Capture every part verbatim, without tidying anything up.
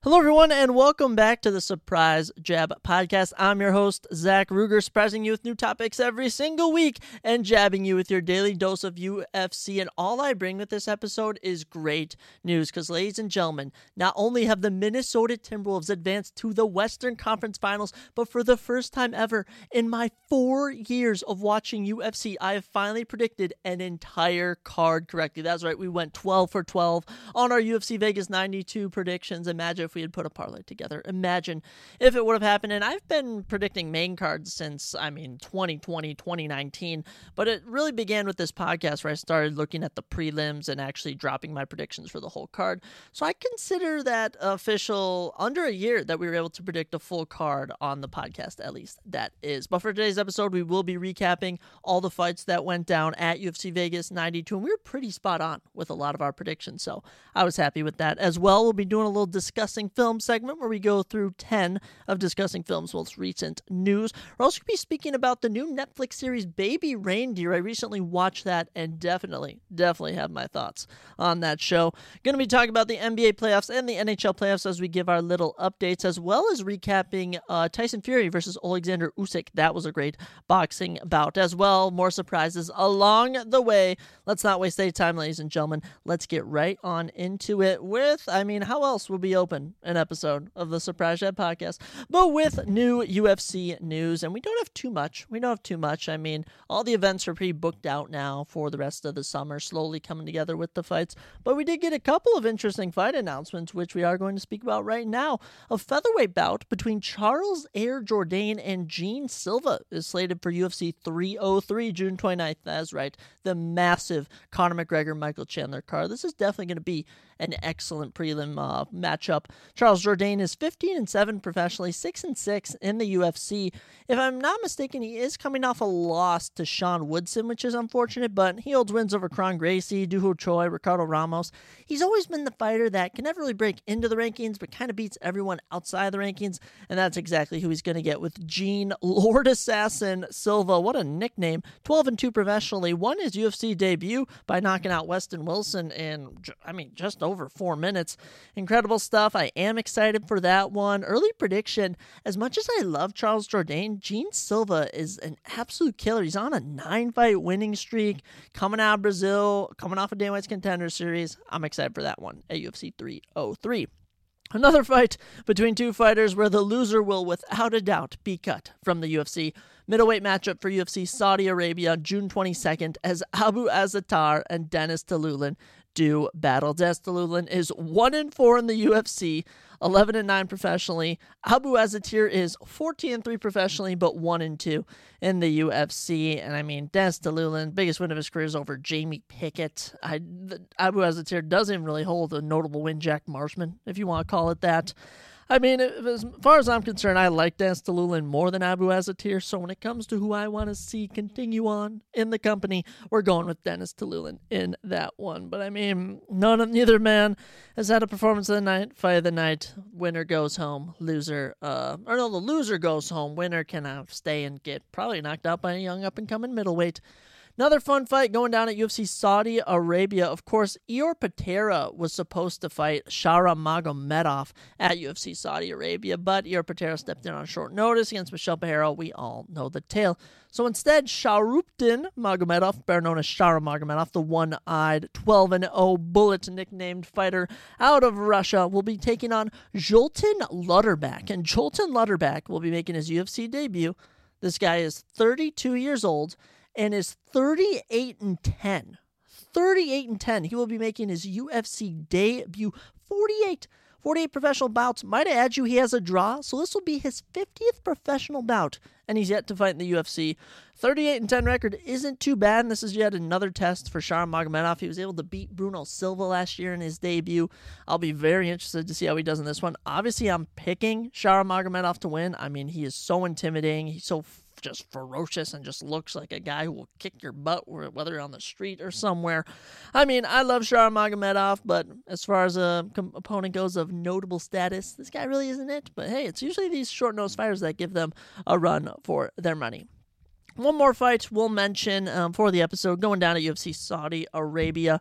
Hello, everyone, and welcome back to the Surprise Jab Podcast. I'm your host, Zach Ruger, surprising you with new topics every single week and jabbing you with your daily dose of U F C. And all I bring with this episode is great news because, ladies and gentlemen, not only have the Minnesota Timberwolves advanced to the Western Conference Finals, but for the first time ever in my four years of watching U F C, I have finally predicted an entire card correctly. That's right, we went twelve for twelve on our U F C Vegas ninety-two predictions. Imagine if we had put a parlay together. Imagine if it would have happened. And I've been predicting main cards since, I mean, twenty twenty, twenty nineteen, but it really began with this podcast where I started looking at the prelims and actually dropping my predictions for the whole card. So I consider that official under a year that we were able to predict a full card on the podcast, at least that is. But for today's episode, we will be recapping all the fights that went down at U F C Vegas ninety-two, and we were pretty spot on with a lot of our predictions, so I was happy with that. As well, we'll be doing a little discussing film segment where we go through ten of Discussing Film's most recent news. We're also going to be speaking about the new Netflix series Baby Reindeer. I recently watched that and definitely, definitely have my thoughts on that show. Going to be talking about the N B A playoffs and the N H L playoffs as we give our little updates, as well as recapping uh, Tyson Fury versus Alexander Usyk. That was a great boxing bout as well. More surprises along the way. Let's not waste any time, ladies and gentlemen. Let's get right on into it with, I mean, how else will be open an episode of the Surprise Jab Podcast, but with new U F C news. And we don't have too much. We don't have too much. I mean, all the events are pretty booked out now for the rest of the summer, slowly coming together with the fights. But we did get a couple of interesting fight announcements, which we are going to speak about right now. A featherweight bout between Charles Air Jourdain and Gene Silva is slated for U F C three oh three, June twenty-ninth. That's right, the massive Conor McGregor, Michael Chandler card. This is definitely going to be an excellent prelim uh, matchup. Charles Jourdain is fifteen and seven professionally, six and six in the U F C. If I'm not mistaken, he is coming off a loss to Sean Woodson, which is unfortunate, but he holds wins over Kron Gracie, Doo Ho Choi, Ricardo Ramos. He's always been the fighter that can never really break into the rankings, but kind of beats everyone outside the rankings, and that's exactly who he's going to get with Gene Lord Assassin Silva. What a nickname. twelve and two professionally, won his U F C debut by knocking out Weston Wilson in, I mean, just over four minutes. Incredible stuff. I am excited for that one. Early prediction, as much as I love Charles Jourdain, Gene Silva is an absolute killer. He's on a nine-fight winning streak, coming out of Brazil, coming off of Dana White's Contender Series. I'm excited for that one at U F C three oh three. Another fight between two fighters where the loser will without a doubt be cut from the U F C. Middleweight matchup for U F C Saudi Arabia, June twenty-second, as Abu Azaitar and Dennis Talulin do battle. Dennis Talulin is one and four in the U F C, eleven and nine professionally. Abu Azaitar is fourteen and three professionally, but one and two in the U F C. And I mean, Dennis Talulin, biggest win of his career is over Jamie Pickett. I, the, Abu Azaitar doesn't even really hold a notable win, Jack Marshman, if you want to call it that. I mean, as far as I'm concerned, I like Dennis Talulin more than Abu Azaitar, so when it comes to who I want to see continue on in the company, we're going with Dennis Talulin in that one. But I mean, none of neither man has had a performance of the night, fight of the night. Winner goes home, loser, uh, or no, the loser goes home. Winner can uh, stay and get probably knocked out by a young up-and-coming middleweight. Another fun fight going down at U F C Saudi Arabia. Of course, Ior Patera was supposed to fight Shara Magomedov at U F C Saudi Arabia, but Ior Patera stepped in on short notice against Michel Pereira. We all know the tale. So instead, Sharupdin Magomedov, better known as Shara Magomedov, the one-eyed twelve and oh bullet nicknamed fighter out of Russia, will be taking on Zoltan Lutterbach. And Zoltan Lutterbach will be making his U F C debut. This guy is thirty-two years old and is thirty-eight and ten. thirty-eight and ten. He will be making his U F C debut. forty-eight. forty-eight professional bouts. Might I add you, he has a draw, so this will be his fiftieth professional bout, and he's yet to fight in the U F C. thirty-eight and ten record isn't too bad, and this is yet another test for Shara Magomedov. He was able to beat Bruno Silva last year in his debut. I'll be very interested to see how he does in this one. Obviously, I'm picking Shara Magomedov to win. I mean, he is so intimidating. He's so just ferocious and just looks like a guy who will kick your butt, whether you're on the street or somewhere. I mean, I love Shara Magomedov, but as far as a com- opponent goes of notable status, this guy really isn't it. But hey, it's usually these short-nosed fighters that give them a run for their money. One more fight we'll mention um, for the episode, going down at U F C Saudi Arabia.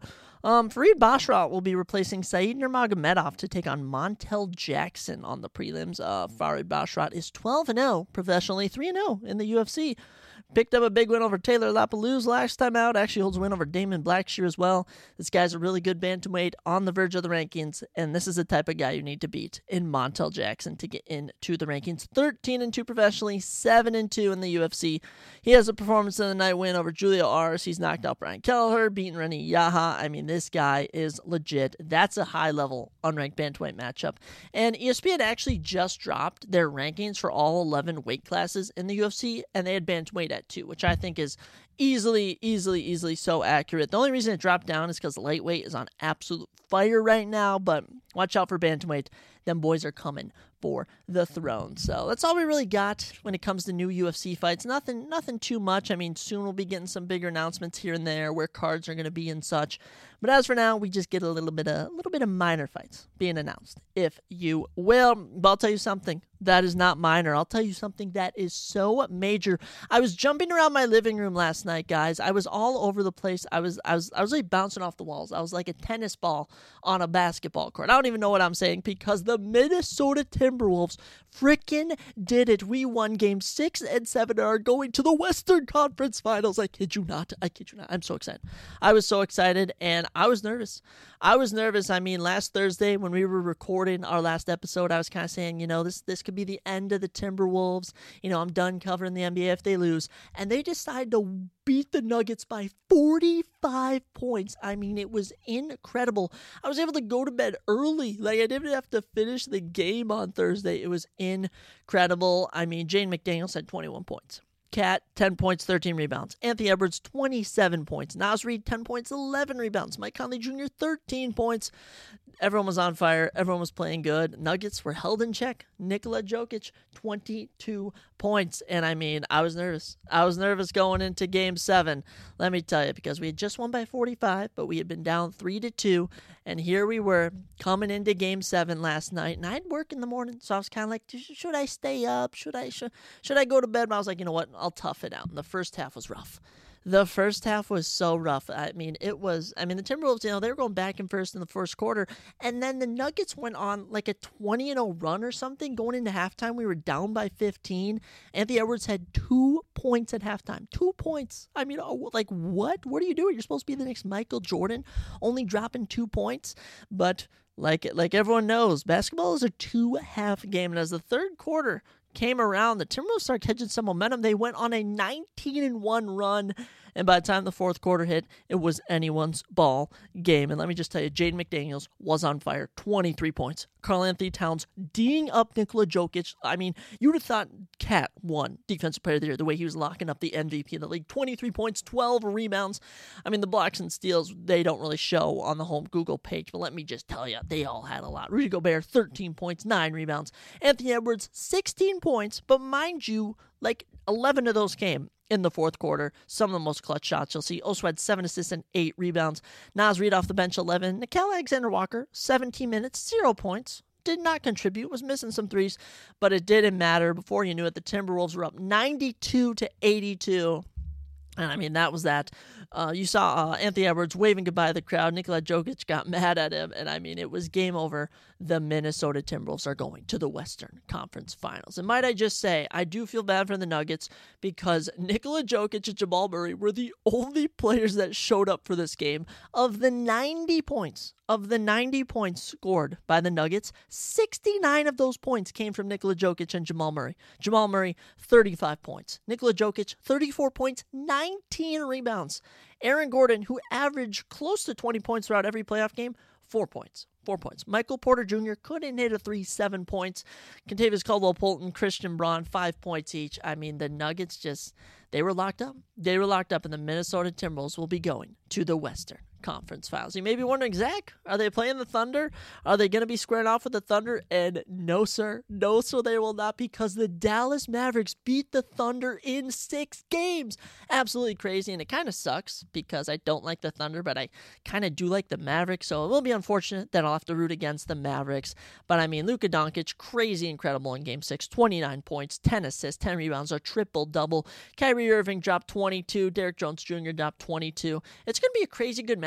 Um, Farid Basharat will be replacing Said Nurmagomedov to take on Montel Jackson on the prelims. Uh, Farid Basharat is twelve and oh professionally, three and oh in the U F C. Picked up a big win over Taylor Lapalooza last time out. Actually holds a win over Damon Blackshear as well. This guy's a really good bantamweight on the verge of the rankings, and this is the type of guy you need to beat in Montel Jackson to get into the rankings. thirteen and two professionally, seven and two in the U F C. He has a performance of the night win over Julio Aris. He's knocked out Brian Kelleher, beaten Reni Yaha. I mean, this guy is legit. That's a high-level unranked bantamweight matchup. And E S P N actually just dropped their rankings for all eleven weight classes in the U F C, and they had bantamweight at two, which I think is easily, easily, easily so accurate. The only reason it dropped down is because lightweight is on absolute fire right now, but watch out for bantamweight. Them boys are coming for the throne. So that's all we really got when it comes to new U F C fights. Nothing nothing too much. I mean, soon we'll be getting some bigger announcements here and there where cards are going to be and such. But as for now, we just get a little bit of a little bit of minor fights being announced, if you will. But I'll tell you something that is not minor. I'll tell you something that is so major. I was jumping around my living room last night, guys. I was all over the place. I was I was I was like bouncing off the walls. I was like a tennis ball on a basketball court. I don't even know what I'm saying because the Minnesota Timberwolves freaking did it. We won game six and seven and are going to the Western Conference Finals. I kid you not. I kid you not. I'm so excited. I was so excited and I was nervous. I was nervous. I mean, last Thursday when we were recording our last episode, I was kind of saying, you know, this this could be the end of the Timberwolves. You know, I'm done covering the N B A if they lose. And they decided to beat the Nuggets by forty-five points. I mean, it was incredible. I was able to go to bed early. Like, I didn't have to finish the game on Thursday. It was incredible. I mean, Jane McDaniels had twenty-one points. Cat, ten points, thirteen rebounds. Anthony Edwards, twenty-seven points. Naz Reid, ten points, eleven rebounds. Mike Conley Junior, thirteen points. Everyone was on fire. Everyone was playing good. Nuggets were held in check. Nikola Jokic, twenty-two points. And I mean, I was nervous. I was nervous going into game seven. Let me tell you, because we had just won by forty-five, but we had been down three to two. And here we were coming into game seven last night. And I had work in the morning, so I was kind of like, should I stay up? Should I, should, should I go to bed? But I was like, you know what? I'll tough it out. And the first half was rough. The first half was so rough. I mean, it was, I mean, the Timberwolves, you know, they were going back and first in the first quarter. And then the Nuggets went on like a twenty and oh run or something. Going into halftime, we were down by fifteen. Anthony Edwards had two points at halftime. Two points. I mean, oh, like, what? What are you doing? You're supposed to be the next Michael Jordan, only dropping two points. But like, like everyone knows, basketball is a two-half game. And as the third quarter came around, the Timberwolves started catching some momentum. They went on a nineteen and one run, and by the time the fourth quarter hit, it was anyone's ball game. And let me just tell you, Jaden McDaniels was on fire. twenty-three points. Karl-Anthony Towns D'ing up Nikola Jokic. I mean, you would have thought Cat won Defensive Player of the Year, the way he was locking up the M V P of the league. twenty-three points, twelve rebounds. I mean, the blocks and steals, they don't really show on the home Google page, but let me just tell you, they all had a lot. Rudy Gobert, thirteen points, nine rebounds. Anthony Edwards, sixteen points, but mind you, like eleven of those came in the fourth quarter. Some of the most clutch shots you'll see. Also had seven assists and eight rebounds. Naz Reid off the bench, eleven. Nickeil Alexander-Walker, seventeen minutes, zero points. Did not contribute, was missing some threes, but it didn't matter. Before you knew it, the Timberwolves were up ninety-two to eighty-two. And I mean, that was that. Uh, you saw uh, Anthony Edwards waving goodbye to the crowd. Nikola Jokic got mad at him. And I mean, it was game over. The Minnesota Timberwolves are going to the Western Conference Finals. And might I just say, I do feel bad for the Nuggets because Nikola Jokic and Jamal Murray were the only players that showed up for this game. Of the ninety points, of the ninety points scored by the Nuggets, sixty-nine of those points came from Nikola Jokic and Jamal Murray. Jamal Murray, thirty-five points. Nikola Jokic, thirty-four points, nineteen rebounds. Aaron Gordon, who averaged close to twenty points throughout every playoff game, four points. Four points. Michael Porter Junior couldn't hit a three, seven points. Kentavious Caldwell-Pope, Christian Braun, five points each. I mean, the Nuggets just, they were locked up. They were locked up, and the Minnesota Timberwolves will be going to the Western Conference Finals. You may be wondering, Zach, are they playing the Thunder? Are they going to be squaring off with the Thunder? And no, sir. No, sir, they will not, because the Dallas Mavericks beat the Thunder in six games. Absolutely crazy, and it kind of sucks because I don't like the Thunder, but I kind of do like the Mavericks, so it will be unfortunate that I'll have to root against the Mavericks. But I mean, Luka Doncic, crazy incredible in game six, twenty-nine points, ten assists, ten rebounds, a triple-double. Kyrie Irving dropped twenty-two. Derrick Jones Junior dropped twenty-two. It's going to be a crazy good match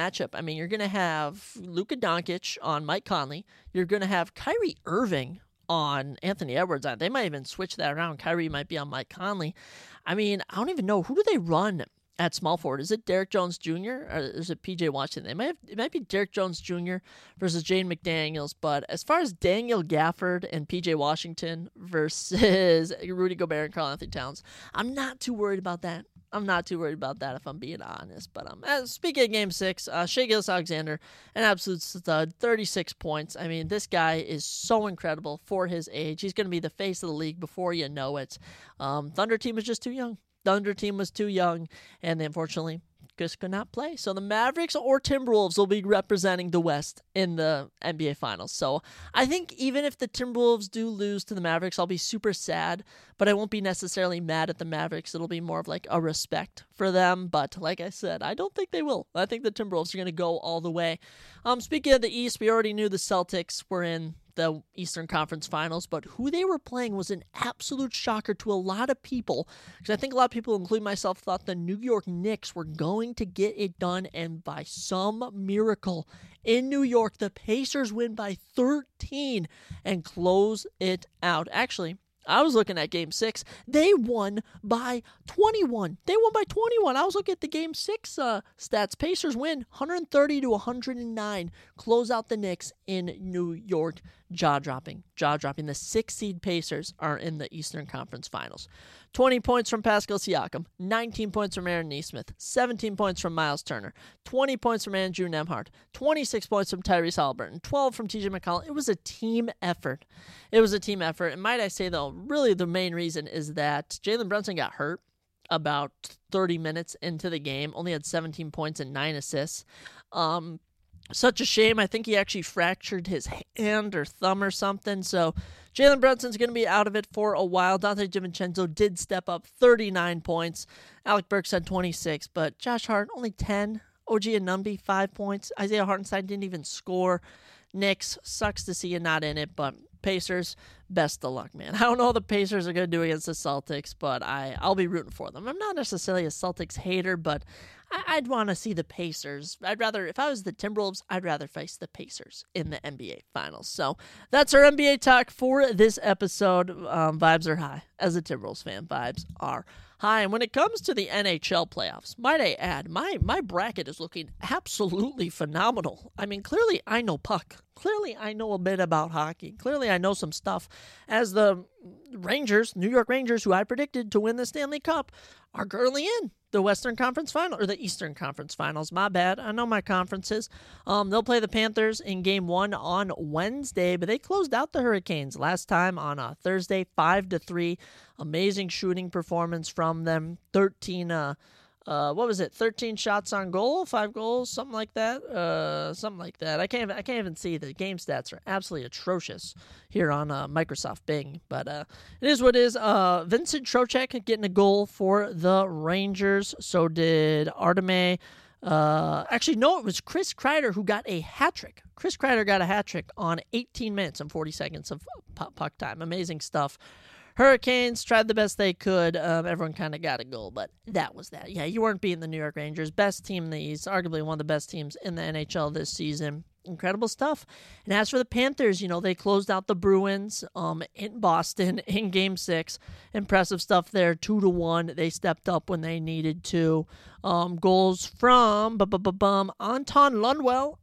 matchup. I mean, you're going to have Luka Doncic on Mike Conley. You're going to have Kyrie Irving on Anthony Edwards. They might even switch that around. Kyrie might be on Mike Conley. I mean, I don't even know. Who do they run at small forward? Is it Derek Jones Junior or is it P J Washington? They might have, it might be Derek Jones Junior versus Jaden McDaniels. But as far as Daniel Gafford and P J Washington versus Rudy Gobert and Karl Anthony Towns, I'm not too worried about that. I'm not too worried about that if I'm being honest. But um, as, speaking of Game Six, uh, Shai Gilgeous-Alexander, an absolute stud, thirty-six points. I mean, this guy is so incredible for his age. He's going to be the face of the league before you know it. Um, Thunder team was just too young. Thunder team was too young, and they unfortunately just could not play. So the Mavericks or Timberwolves will be representing the West in the N B A Finals. So I think even if the Timberwolves do lose to the Mavericks, I'll be super sad, but I won't be necessarily mad at the Mavericks. It'll be more of like a respect for them. But like I said, I don't think they will. I think the Timberwolves are going to go all the way. Um, speaking of the East, we already knew the Celtics were in the Eastern Conference Finals, but who they were playing was an absolute shocker to a lot of people, because I think a lot of people, including myself, thought the New York Knicks were going to get it done, and by some miracle in New York, the Pacers win by thirteen and close it out. Actually, I was looking at Game six. They won by twenty-one. They won by twenty-one. I was looking at the Game six uh, stats. Pacers win one thirty to one oh nine. Close out the Knicks in New York. Jaw-dropping. Jaw-dropping. The six-seed Pacers are in the Eastern Conference Finals. twenty points from Pascal Siakam. nineteen points from Aaron Nesmith. seventeen points from Miles Turner. twenty points from Andrew Nembhard. twenty-six points from Tyrese Haliburton. twelve from T J McConnell. It was a team effort. It was a team effort. And might I say, though, really the main reason is that Jalen Brunson got hurt about thirty minutes into the game. Only had seventeen points and nine assists. Um... Such a shame. I think he actually fractured his hand or thumb or something. So Jalen Brunson's going to be out of it for a while. Dante DiVincenzo did step up, thirty-nine points. Alec Burks had twenty-six, but Josh Hart only ten. O G Anunoby, five points. Isaiah Hartenstein didn't even score. Knicks, sucks to see you not in it, but Pacers, best of luck, man. I don't know how the Pacers are going to do against the Celtics, but I, I'll be rooting for them. I'm not necessarily a Celtics hater, but I, I'd want to see the Pacers. I'd rather, if I was the Timberwolves, I'd rather face the Pacers in the N B A Finals. So that's our N B A talk for this episode. Um, vibes are high. As a Timberwolves fan, vibes are high. And when it comes to the N H L playoffs, might I add, my, my bracket is looking absolutely phenomenal. I mean, clearly I know puck. Clearly I know a bit about hockey. Clearly I know some stuff, as the Rangers, New York Rangers, who I predicted to win the Stanley Cup, are currently in the Western Conference Final, or the Eastern Conference Finals. My bad. I know my conferences. Um, they'll play the Panthers in Game One on Wednesday, but they closed out the Hurricanes last time on a Thursday, five to three. Amazing shooting performance from them. Thirteen. Uh, uh, what was it? Thirteen shots on goal, five goals, something like that. Uh, something like that. I can't. I can't even see. The game stats are absolutely atrocious here on uh, Microsoft Bing, but uh, it is what it is. Uh, Vincent Trocheck getting a goal for the Rangers. So did Artemi. Uh, actually, no, it was Chris Kreider who got a hat trick. Chris Kreider got a hat trick on eighteen minutes and forty seconds of puck time. Amazing stuff. Hurricanes tried the best they could. Um, everyone kind of got a goal, but that was that. Yeah, you weren't beating the New York Rangers. Best team in the East, arguably one of the best teams in the N H L this season. Incredible stuff. And as for the Panthers, you know, they closed out the Bruins um, in Boston in Game Six. Impressive stuff there, two to one. They stepped up when they needed to. Um, goals from bum Anton Lundwell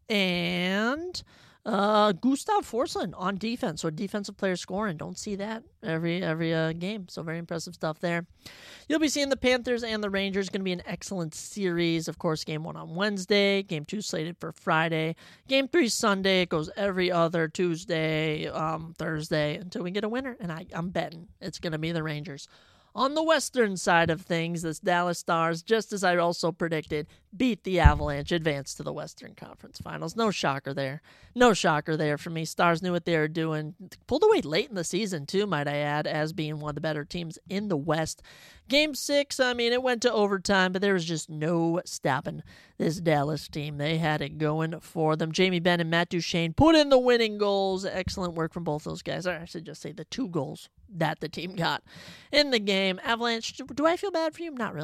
and Uh, Gustav Forsland on defense, or defensive player scoring. Don't see that every every uh, game, so very impressive stuff there. You'll be seeing the Panthers and the Rangers. Going to be an excellent series. Of course, game one on Wednesday, game two slated for Friday, game three Sunday. It goes every other Tuesday, um, Thursday until we get a winner, and I, I'm betting it's going to be the Rangers. On the western side of things, this Dallas Stars, just as I also predicted, beat the Avalanche, advanced to the Western Conference Finals. No shocker there. No shocker there for me. Stars knew what they were doing. Pulled away late in the season, too, might I add, as being one of the better teams in the West. Game six, I mean, it went to overtime, but there was just no stopping this Dallas team. They had it going for them. Jamie Benn and Matt Duchene put in the winning goals. Excellent work from both those guys. Or I should just say the two goals that the team got in the game. Avalanche, do I feel bad for you? Not really.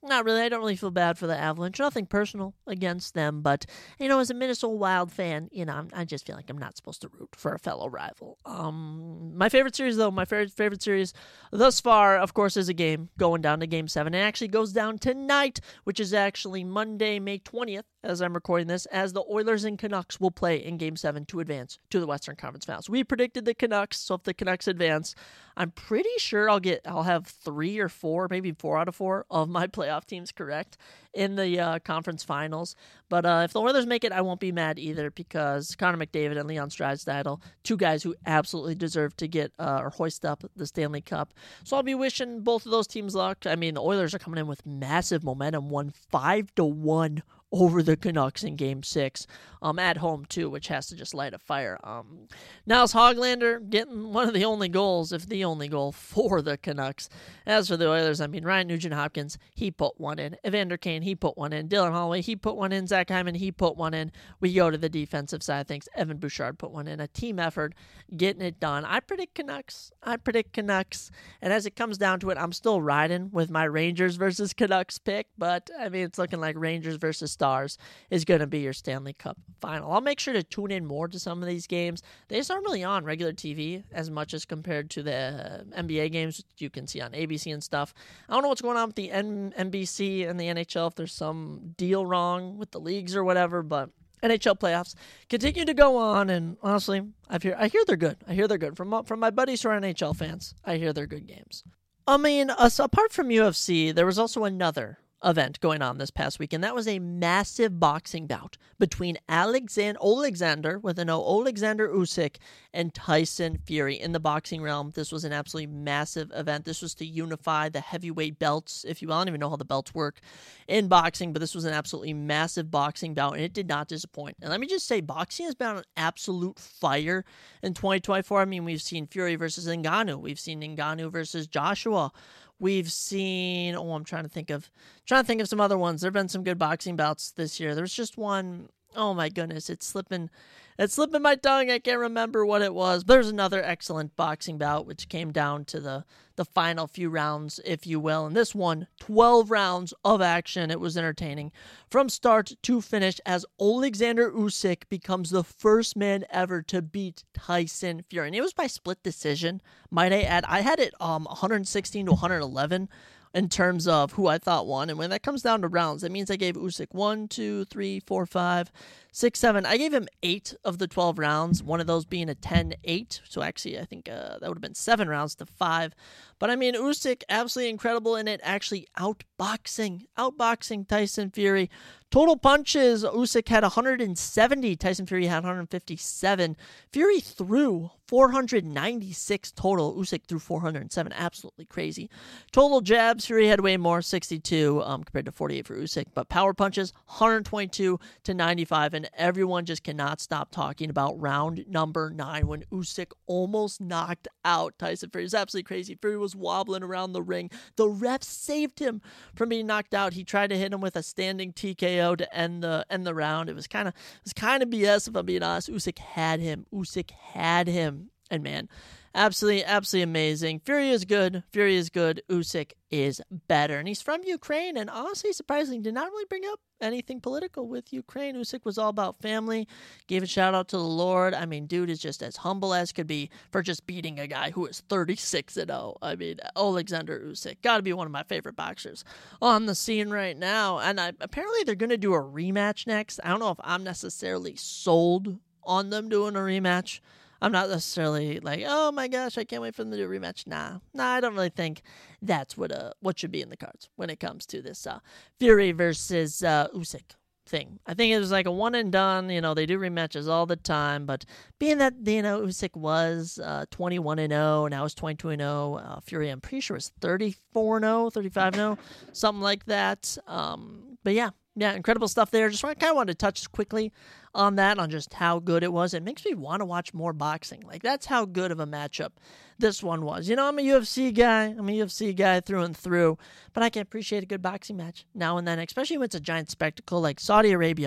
Not really. I don't really feel bad for the Avalanche. Nothing personal against them, but, you know, as a Minnesota Wild fan, you know, I'm, I just feel like I'm not supposed to root for a fellow rival. Um, my favorite series, though, my favorite favorite series thus far, of course, is a game going down to Game seven. It actually goes down tonight, which is actually Monday, May twentieth, as I'm recording this, as the Oilers and Canucks will play in Game seven to advance to the Western Conference Finals. We predicted the Canucks, so if the Canucks advance, I'm pretty sure I'll get, I'll have three or four, maybe four out of four of my playoff teams correct in the uh, conference finals. But uh, if the Oilers make it, I won't be mad either, because Connor McDavid and Leon Draisaitl, two guys who absolutely deserve to get uh, or hoist up the Stanley Cup. So I'll be wishing both of those teams luck. I mean, the Oilers are coming in with massive momentum, won five to one over the Canucks in Game six, um, at home too, which has to just light a fire. Um, Niles Hoglander getting one of the only goals, if the only goal, for the Canucks. As for the Oilers, I mean, Ryan Nugent-Hopkins, he put one in. Evander Kane, he put one in. Dylan Holloway, he put one in. Zach Hyman, he put one in. We go to the defensive side. Thanks. Evan Bouchard put one in. A team effort, getting it done. I predict Canucks. I predict Canucks. And as it comes down to it, I'm still riding with my Rangers versus Canucks pick, but I mean, it's looking like Rangers versus Stars is going to be your Stanley Cup final. I'll make sure to tune in more to some of these games. They just aren't really on regular T V as much as compared to the uh, N B A games you can see on A B C and stuff. I don't know what's going on with the N- NBC and the N H L, if there's some deal wrong with the leagues or whatever, but N H L playoffs continue to go on, and honestly, I hear I hear they're good. I hear they're good. From from my buddies who are N H L fans, I hear they're good games. I mean, uh, so apart from U F C, there was also another event going on this past week, and that was a massive boxing bout between Alexander, Alexander with an O, Alexander Usyk, and Tyson Fury in the boxing realm. This was an absolutely massive event. This was to unify the heavyweight belts, if you will. I don't even know how the belts work in boxing, but this was an absolutely massive boxing bout, and it did not disappoint. And let me just say, boxing has been on absolute fire in twenty twenty-four. I mean, we've seen Fury versus Ngannou. We've seen Ngannou versus Joshua. We've seen, oh, I'm trying to think of, trying to think of some other ones. There have been some good boxing bouts this year. There's just one, oh my goodness, it's slipping, it's slipping my tongue. I can't remember what it was. But there's another excellent boxing bout, which came down to the, the final few rounds, if you will. And this one, twelve rounds of action. It was entertaining from start to finish, as Alexander Usyk becomes the first man ever to beat Tyson Fury. And it was by split decision, might I add. I had it um one sixteen to one eleven in terms of who I thought won. And when that comes down to rounds, that means I gave Usyk one, two, three, four, five, six, seven. I gave him eight of the twelve rounds, one of those being a ten eight. So actually, I think uh, that would have been seven rounds to five. But I mean, Usyk, absolutely incredible in it, actually outboxing, outboxing Tyson Fury. Total punches, Usyk had one hundred seventy, Tyson Fury had one hundred fifty-seven. Fury threw four hundred ninety-six total, Usyk threw four hundred seven, absolutely crazy. Total jabs, Fury had way more, sixty-two um, compared to forty-eight for Usyk, but power punches, one hundred twenty-two to ninety-five, and everyone just cannot stop talking about round number nine when Usyk almost knocked out Tyson Fury. It was absolutely crazy. Fury was wobbling around the ring. The ref saved him from being knocked out. He tried to hit him with a standing T K O to end the end the round. It was kind of it was kind of B S, if I'm being honest. Usyk had him. Usyk had him. And man, absolutely, absolutely amazing. Fury is good. Fury is good. Usyk is better. And he's from Ukraine. And honestly, surprisingly, did not really bring up anything political with Ukraine. Usyk was all about family. Gave a shout out to the Lord. I mean, dude is just as humble as could be for just beating a guy who is thirty-six and oh. I mean, Alexander Usyk. Got to be one of my favorite boxers on the scene right now. And I, apparently they're going to do a rematch next. I don't know if I'm necessarily sold on them doing a rematch. I'm not necessarily like, oh my gosh, I can't wait for them to do a rematch. Nah, nah, I don't really think that's what uh what should be in the cards when it comes to this uh, Fury versus uh, Usyk thing. I think it was like a one and done. You know, they do rematches all the time, but being that, you know, Usyk was uh, twenty-one and oh, now it's twenty-two and oh. Uh, Fury, I'm pretty sure, was thirty-four and oh, thirty-five and oh, something like that. Um, but yeah. Yeah, incredible stuff there. Just kind of wanted to touch quickly on that, on just how good it was. It makes me want to watch more boxing. Like, that's how good of a matchup this one was. You know, I'm a U F C guy. I'm a U F C guy through and through. But I can appreciate a good boxing match now and then, especially when it's a giant spectacle like Saudi Arabia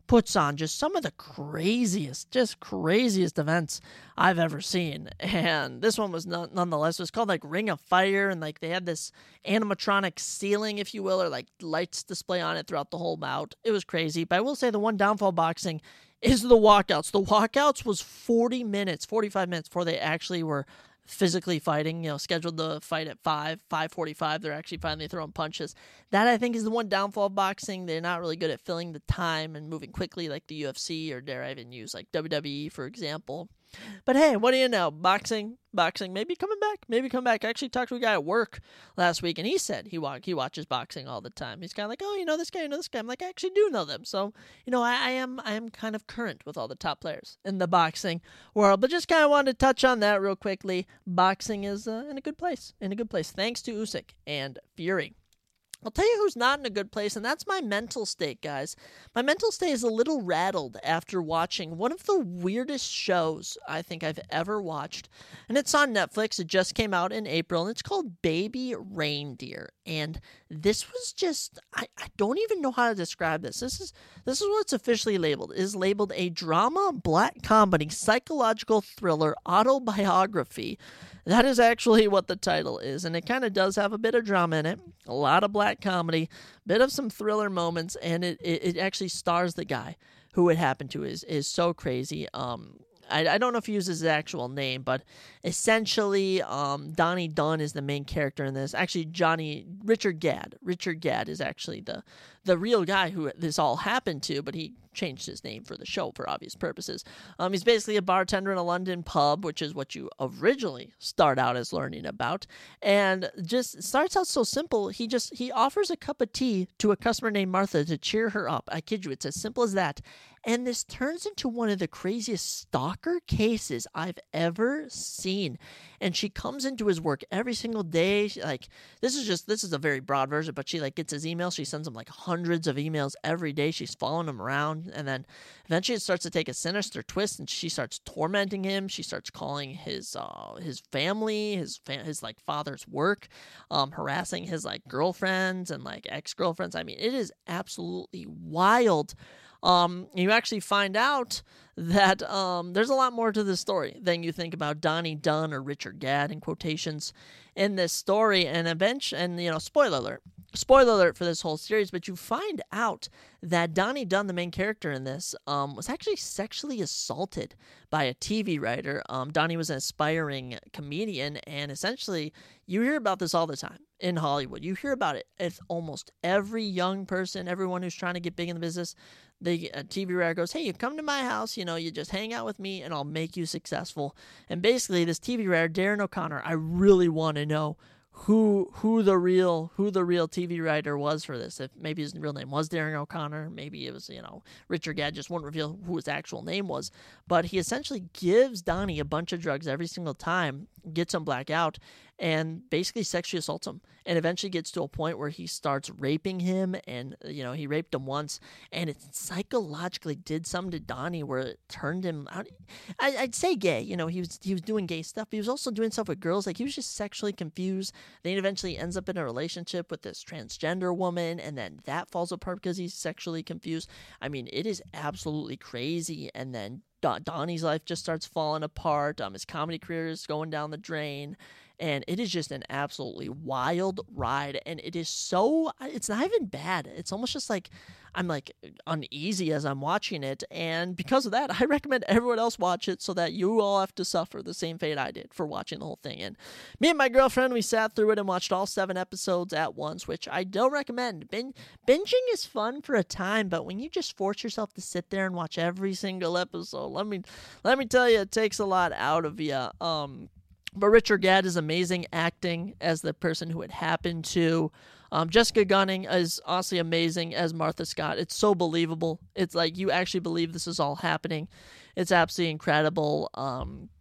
puts on just some of the craziest, just craziest events I've ever seen. And this one was not, nonetheless, it was called like Ring of Fire, and like they had this animatronic ceiling, if you will, or like lights display on it throughout the whole bout. It was crazy. But I will say the one downfall boxing is the walkouts. The walkouts was forty minutes, forty-five minutes before they actually were physically fighting, you know, scheduled to fight at five, five forty-five. They're actually finally throwing punches. That, I think, is the one downfall of boxing. They're not really good at filling the time and moving quickly like the U F C, or dare I even use like W W E, for example. But hey, what do you know? Boxing, boxing, maybe coming back, maybe come back. I actually talked to a guy at work last week, and he said he wa- he watches boxing all the time. He's kind of like, oh, you know this guy, you know this guy. I'm like, I actually do know them. So, you know, I, I am I am kind of current with all the top players in the boxing world. But just kind of wanted to touch on that real quickly. Boxing is uh, in a good place, in a good place, thanks to Usyk and Fury. I'll tell you who's not in a good place, and that's my mental state, guys. My mental state is a little rattled after watching one of the weirdest shows I think I've ever watched, and it's on Netflix. It just came out in April, and it's called Baby Reindeer, and this was just, I, I don't even know how to describe this. This is this is what it's officially labeled. It is labeled a drama, black comedy, psychological thriller, autobiography. That is actually what the title is, and it kind of does have a bit of drama in it, a lot of black comedy, bit of some thriller moments, and it, it, it actually stars the guy who it happened to. Is is so crazy. Um, I, I don't know if he uses his actual name, but essentially, um, Donnie Dunn is the main character in this. Actually, Johnny Richard Gadd. Richard Gadd is actually the the real guy who this all happened to, but he changed his name for the show for obvious purposes. Um, he's basically a bartender in a London pub, which is what you originally start out as learning about, and just starts out so simple. He just he offers a cup of tea to a customer named Martha to cheer her up. I kid you, it's as simple as that. And this turns into one of the craziest stalker cases I've ever seen. And she comes into his work every single day. She, like, this is just, this is a very broad version, but she, like, gets his emails. She sends him, like, hundreds of emails every day. She's following him around. And then eventually it starts to take a sinister twist, and she starts tormenting him. She starts calling his, uh, his family, his, fa- his, like, father's work, um, harassing his, like, girlfriends and, like, ex-girlfriends. I mean, it is absolutely wild. Um, you actually find out that um, there's a lot more to this story than you think about Donnie Dunn or Richard Gadd in quotations in this story. And eventually, and you know, spoiler alert, spoiler alert for this whole series, but you find out that Donnie Dunn, the main character in this, um, was actually sexually assaulted by a T V writer. Um, Donnie was an aspiring comedian, and essentially, you hear about this all the time in Hollywood. You hear about it. It's almost every young person, everyone who's trying to get big in the business. The uh, T V writer goes, hey, you come to my house, you know, you just hang out with me, and I'll make you successful. And basically, this T V writer, Darren O'Connor, I really want to know who who the real who the real T V writer was for this. If maybe his real name was Darren O'Connor, maybe it was, you know, Richard Gadd just wouldn't reveal who his actual name was. But he essentially gives Donnie a bunch of drugs every single time, gets him blackout, and basically sexually assaults him, and eventually gets to a point where he starts raping him, and, you know, he raped him once, and it psychologically did something to Donnie where it turned him out. I, I'd say gay, you know, he was he was doing gay stuff, but he was also doing stuff with girls. Like, he was just sexually confused. Then he eventually ends up in a relationship with this transgender woman, and then that falls apart because he's sexually confused. I mean, it is absolutely crazy. And then Don- Donnie's life just starts falling apart. Um, his comedy career is going down the drain. And it is just an absolutely wild ride. And it is so, it's not even bad. It's almost just like, I'm like uneasy as I'm watching it. And because of that, I recommend everyone else watch it so that you all have to suffer the same fate I did for watching the whole thing. And me and my girlfriend, we sat through it and watched all seven episodes at once, which I don't recommend. Bin- binging is fun for a time, but when you just force yourself to sit there and watch every single episode, let me, let me tell you, it takes a lot out of you. Um, But Richard Gadd is amazing acting as the person who it happened to. Um, Jessica Gunning is honestly amazing as Martha Scott. It's so believable. It's like you actually believe this is all happening. It's absolutely incredible. Um,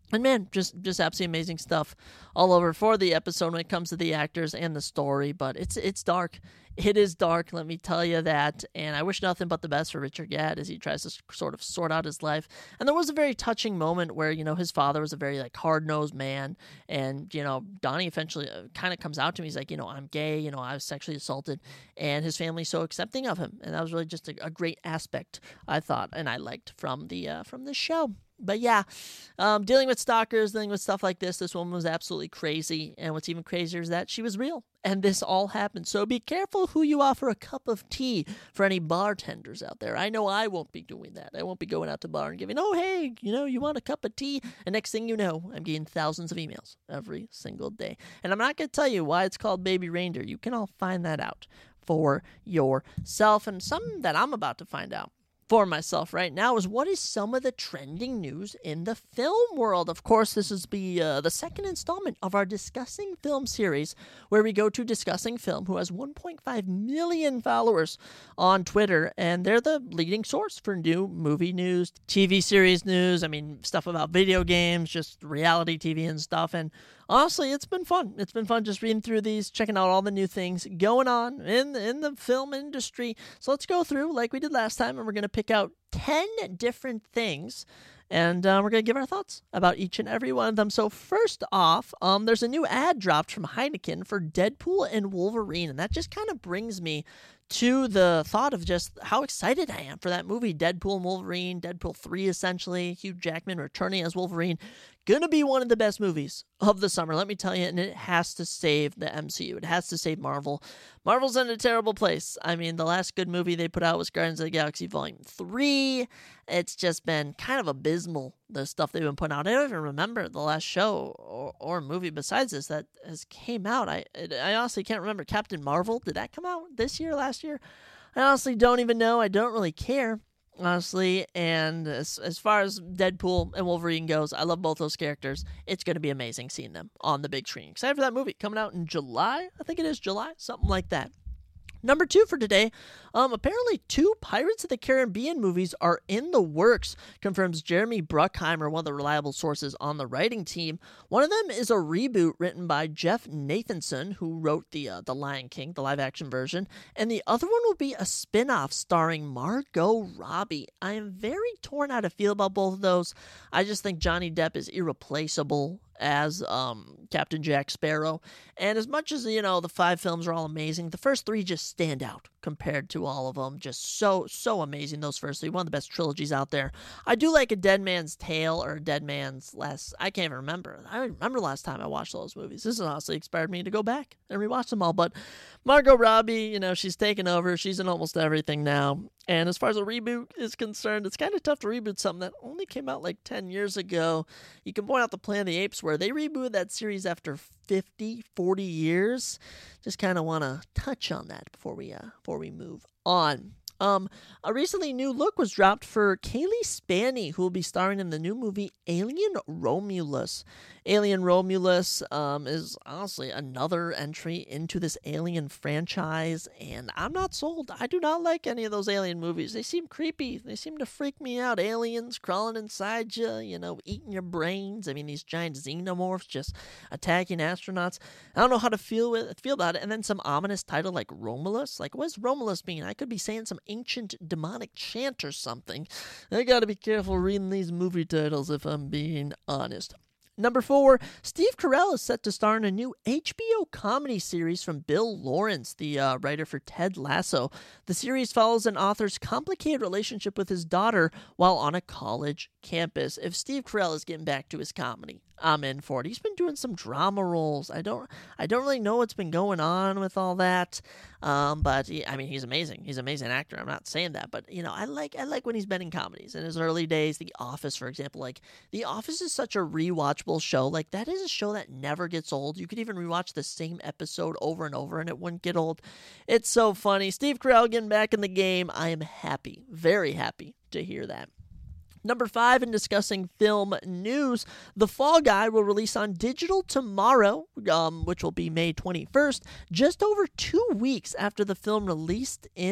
And man, just just absolutely amazing stuff all over for the episode when it comes to the actors and the story. But it's it's dark. It is dark, let me tell you that. And I wish nothing but the best for Richard Gadd as he tries to sort of sort out his life. And there was a very touching moment where, you know, his father was a very, like, hard-nosed man. And, you know, Donnie eventually kind of comes out to him. He's like, you know, I'm gay. You know, I was sexually assaulted. And his family's so accepting of him. And that was really just a, a great aspect, I thought, and I liked from the uh, from the show. But yeah, um, dealing with stalkers, dealing with stuff like this, this woman was absolutely crazy. And what's even crazier is that she was real. And this all happened. So be careful who you offer a cup of tea for any bartenders out there. I know I won't be doing that. I won't be going out to bar and giving, oh, hey, you know, you want a cup of tea? And next thing you know, I'm getting thousands of emails every single day. And I'm not going to tell you why it's called Baby Reindeer. You can all find that out for yourself. And something that I'm about to find out for myself right now is what is some of the trending news in the film world. Of course, this is the uh, the second installment of our Discussing Film series, where we go to Discussing Film, who has one point five million followers on Twitter, and they're the leading source for new movie news, T V series news, I mean, stuff about video games, just reality T V and stuff. And honestly, it's been fun. It's been fun just reading through these, checking out all the new things going on in, in the film industry. So let's go through, like we did last time, and we're going to pick out ten different things, and uh, we're going to give our thoughts about each and every one of them. So first off, um, there's a new ad dropped from Heineken for Deadpool and Wolverine, and that just kind of brings me to the thought of just how excited I am for that movie, Deadpool and Wolverine, Deadpool three essentially, Hugh Jackman returning as Wolverine. Gonna be one of the best movies of the summer, let me tell you, and it has to save the M C U. It has to save Marvel. Marvel's in a terrible place. I mean, the last good movie they put out was Guardians of the Galaxy Volume three. It's just been kind of abysmal, the stuff they've been putting out. I don't even remember the last show or, or movie besides this that has came out. I, I honestly can't remember. Captain Marvel, did that come out this year, last year? I honestly don't even know. I don't really care, honestly. And as, as far as Deadpool and Wolverine goes, I love both those characters. It's going to be amazing seeing them on the big screen. Excited for that movie coming out in July. I think it is July, something like that. Number two for today, um, apparently two Pirates of the Caribbean movies are in the works, confirms Jeremy Bruckheimer, one of the reliable sources on the writing team. One of them is a reboot written by Jeff Nathanson, who wrote the uh, the Lion King, the live-action version, and the other one will be a spin-off starring Margot Robbie. I am very torn how to feel about both of those. I just think Johnny Depp is irreplaceable as um, Captain Jack Sparrow. And as much as, you know, the five films are all amazing, the first three just stand out compared to all of them. Just so, so amazing, those first three. One of the best trilogies out there. I do like A Dead Man's Tale or A Dead Man's Last... I can't even remember. I remember last time I watched those movies. This has honestly inspired me to go back and rewatch them all. But Margot Robbie, you know, she's taken over. She's in almost everything now. And as far as a reboot is concerned, it's kind of tough to reboot something that only came out like ten years ago. You can point out the Planet of the Apes, where they rebooted that series after fifty, forty years. Just kind of want to touch on that before we uh, before we move on. Um, a recently new look was dropped for Kaylee Spaney, who will be starring in the new movie Alien Romulus. Alien Romulus um, is honestly another entry into this Alien franchise, and I'm not sold. I do not like any of those Alien movies. They seem creepy. They seem to freak me out. Aliens crawling inside you, you know, eating your brains. I mean, these giant xenomorphs just attacking astronauts. I don't know how to feel with feel about it. And then some ominous title like Romulus. Like, what does Romulus mean? I could be saying some ancient demonic chant or something. I gotta be careful reading these movie titles if I'm being honest. Number four, Steve Carell is set to star in a new H B O comedy series from Bill Lawrence, the uh, writer for Ted Lasso. The series follows an author's complicated relationship with his daughter while on a college campus. If Steve Carell is getting back to his comedy, I'm in for it. He's been doing some drama roles. I don't I don't really know what's been going on with all that. Um, but he, I mean, he's amazing. He's an amazing actor. I'm not saying that, but you know, I like I like when he's been in comedies. In his early days, The Office, for example, like The Office is such a rewatchable show. Like, that is a show that never gets old. You could even rewatch the same episode over and over and it wouldn't get old. It's so funny. Steve Carell getting back in the game. I am happy, very happy to hear that. Number five, in discussing film news, The Fall Guy will release on digital tomorrow, um, which will be May twenty-first, just over two weeks after the film released in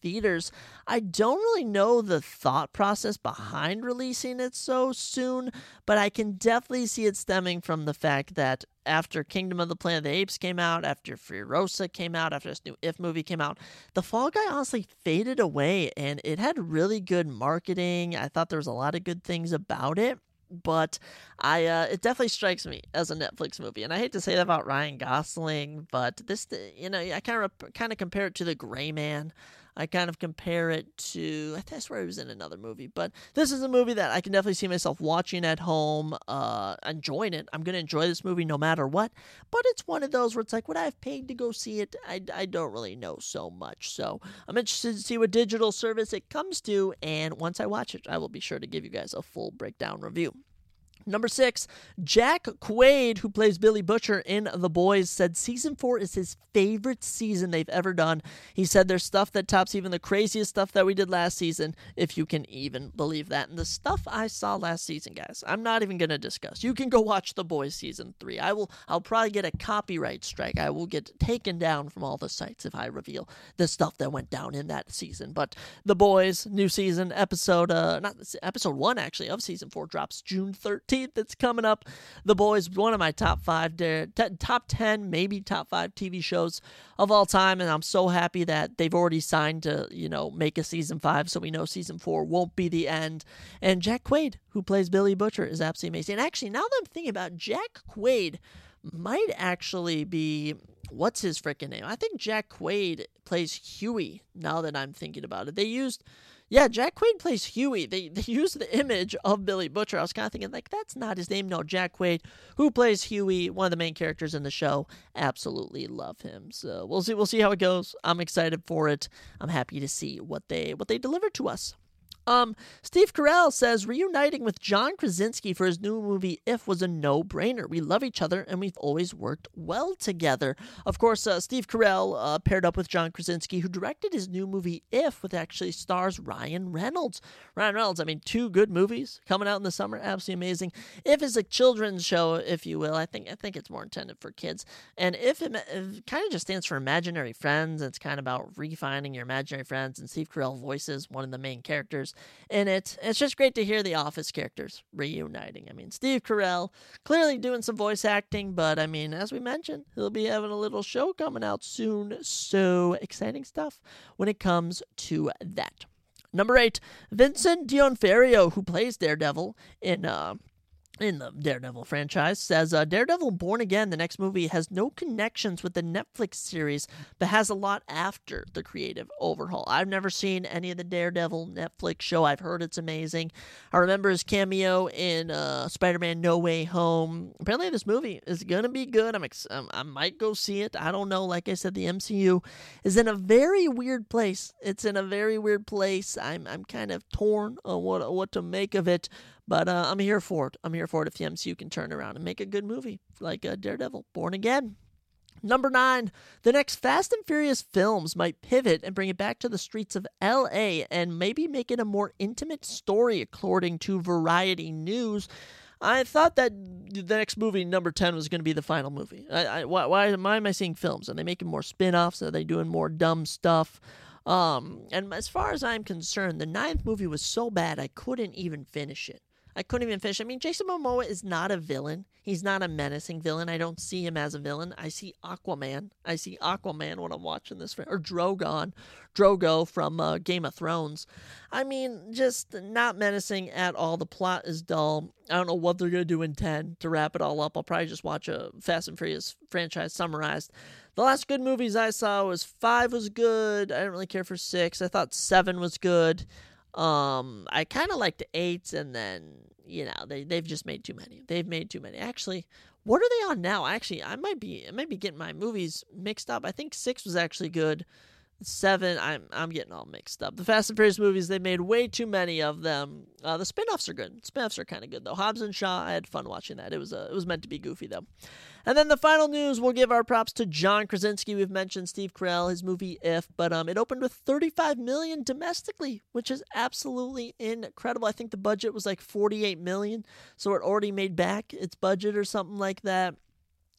theaters. I don't really know the thought process behind releasing it so soon, but I can definitely see it stemming from the fact that after Kingdom of the Planet of the Apes came out, after Furiosa came out, after this new If movie came out, the Fall Guy honestly faded away, and it had really good marketing. I thought there was a lot of good things about it. But I, uh, it definitely strikes me as a Netflix movie, and I hate to say that about Ryan Gosling, but this, you know, I kind of kind of compare it to The Gray Man. I kind of compare it to, I swear he was in another movie, but this is a movie that I can definitely see myself watching at home, uh, enjoying it. I'm going to enjoy this movie no matter what, but it's one of those where it's like, would I have paid to go see it? I, I don't really know so much, so I'm interested to see what digital service it comes to, and once I watch it, I will be sure to give you guys a full breakdown review. Number six, Jack Quaid, who plays Billy Butcher in The Boys, said season four is his favorite season they've ever done. He said there's stuff that tops even the craziest stuff that we did last season, if you can even believe that. And the stuff I saw last season, guys, I'm not even going to discuss. You can go watch The Boys season three. I will, I'll probably get a copyright strike. I will get taken down from all the sites if I reveal the stuff that went down in that season. But The Boys, new season, episode, uh, not episode one, actually, of season four drops June thirteenth. That's coming up. The Boys, one of my top five, t- top ten, maybe top five T V shows of all time, and I'm so happy that they've already signed to, you know, make a season five, so we know season four won't be the end. And Jack Quaid, who plays Billy Butcher, is absolutely amazing. And actually, now that I'm thinking about it, Jack Quaid might actually be, what's his freaking name? I think Jack Quaid plays Huey, now that I'm thinking about it. They used... Yeah, Jack Quaid plays Huey. They they used the image of Billy Butcher. I was kind of thinking, like, that's not his name. No, Jack Quaid, who plays Huey, one of the main characters in the show. Absolutely love him. So we'll see. We'll see how it goes. I'm excited for it. I'm happy to see what they what they deliver to us. Um, Steve Carell says reuniting with John Krasinski for his new movie If was a no-brainer. We love each other and we've always worked well together. Of course, uh, Steve Carell uh, paired up with John Krasinski, who directed his new movie If, with actually stars Ryan Reynolds. Ryan Reynolds, I mean, two good movies coming out in the summer, absolutely amazing. If is a children's show, if you will. I think I think it's more intended for kids. And If, it, it kind of just stands for imaginary friends. It's kind of about refining your imaginary friends, and Steve Carell voices one of the main characters in it. It's just great to hear the Office characters reuniting. I mean, Steve Carell clearly doing some voice acting, but I mean, as we mentioned, he'll be having a little show coming out soon, so exciting stuff when it comes to that. Number eight, Vincent D'Onofrio, who plays Daredevil in uh in the Daredevil franchise, says uh, Daredevil Born Again, the next movie, has no connections with the Netflix series, but has a lot after the creative overhaul. I've never seen any of the Daredevil Netflix show. I've heard it's amazing. I remember his cameo in uh, Spider-Man No Way Home. Apparently this movie is going to be good. I'm ex- um, I might go see it. I don't know. Like I said, the M C U is in a very weird place. It's in a very weird place. I'm I'm kind of torn on what, what to make of it. But uh, I'm here for it. I'm here for it if the M C U can turn around and make a good movie like uh, Daredevil Born Again. Number nine, the next Fast and Furious films might pivot and bring it back to the streets of L A and maybe make it a more intimate story, according to Variety News. I thought that the next movie, number ten, was going to be the final movie. I, I, why, why, why am I seeing films? Are they making more spin-offs? Are they doing more dumb stuff? Um, and as far as I'm concerned, the ninth movie was so bad I couldn't even finish it. I couldn't even finish. I mean, Jason Momoa is not a villain. He's not a menacing villain. I don't see him as a villain. I see Aquaman. I see Aquaman when I'm watching this. Or Drogon. Drogo from uh, Game of Thrones. I mean, just not menacing at all. The plot is dull. I don't know what they're going to do in ten to wrap it all up. I'll probably just watch a Fast and Furious franchise summarized. The last good movies I saw was five was good. I didn't really care for six. I thought seven was good. Um, I kind of liked eight, and then, you know, they, they've just made too many. They've made too many. Actually, what are they on now? Actually, I might be, I might be getting my movies mixed up. I think six was actually good. Seven, I'm I'm getting all mixed up. The Fast and Furious movies, they made way too many of them. Uh, the spin-offs are good. Spin-offs are kind of good, though. Hobbs and Shaw, I had fun watching that. It was uh, it was meant to be goofy, though. And then the final news, we'll give our props to John Krasinski. We've mentioned Steve Carell, his movie If, but um, it opened with thirty-five million dollars domestically, which is absolutely incredible. I think the budget was like forty-eight million dollars, so it already made back its budget or something like that.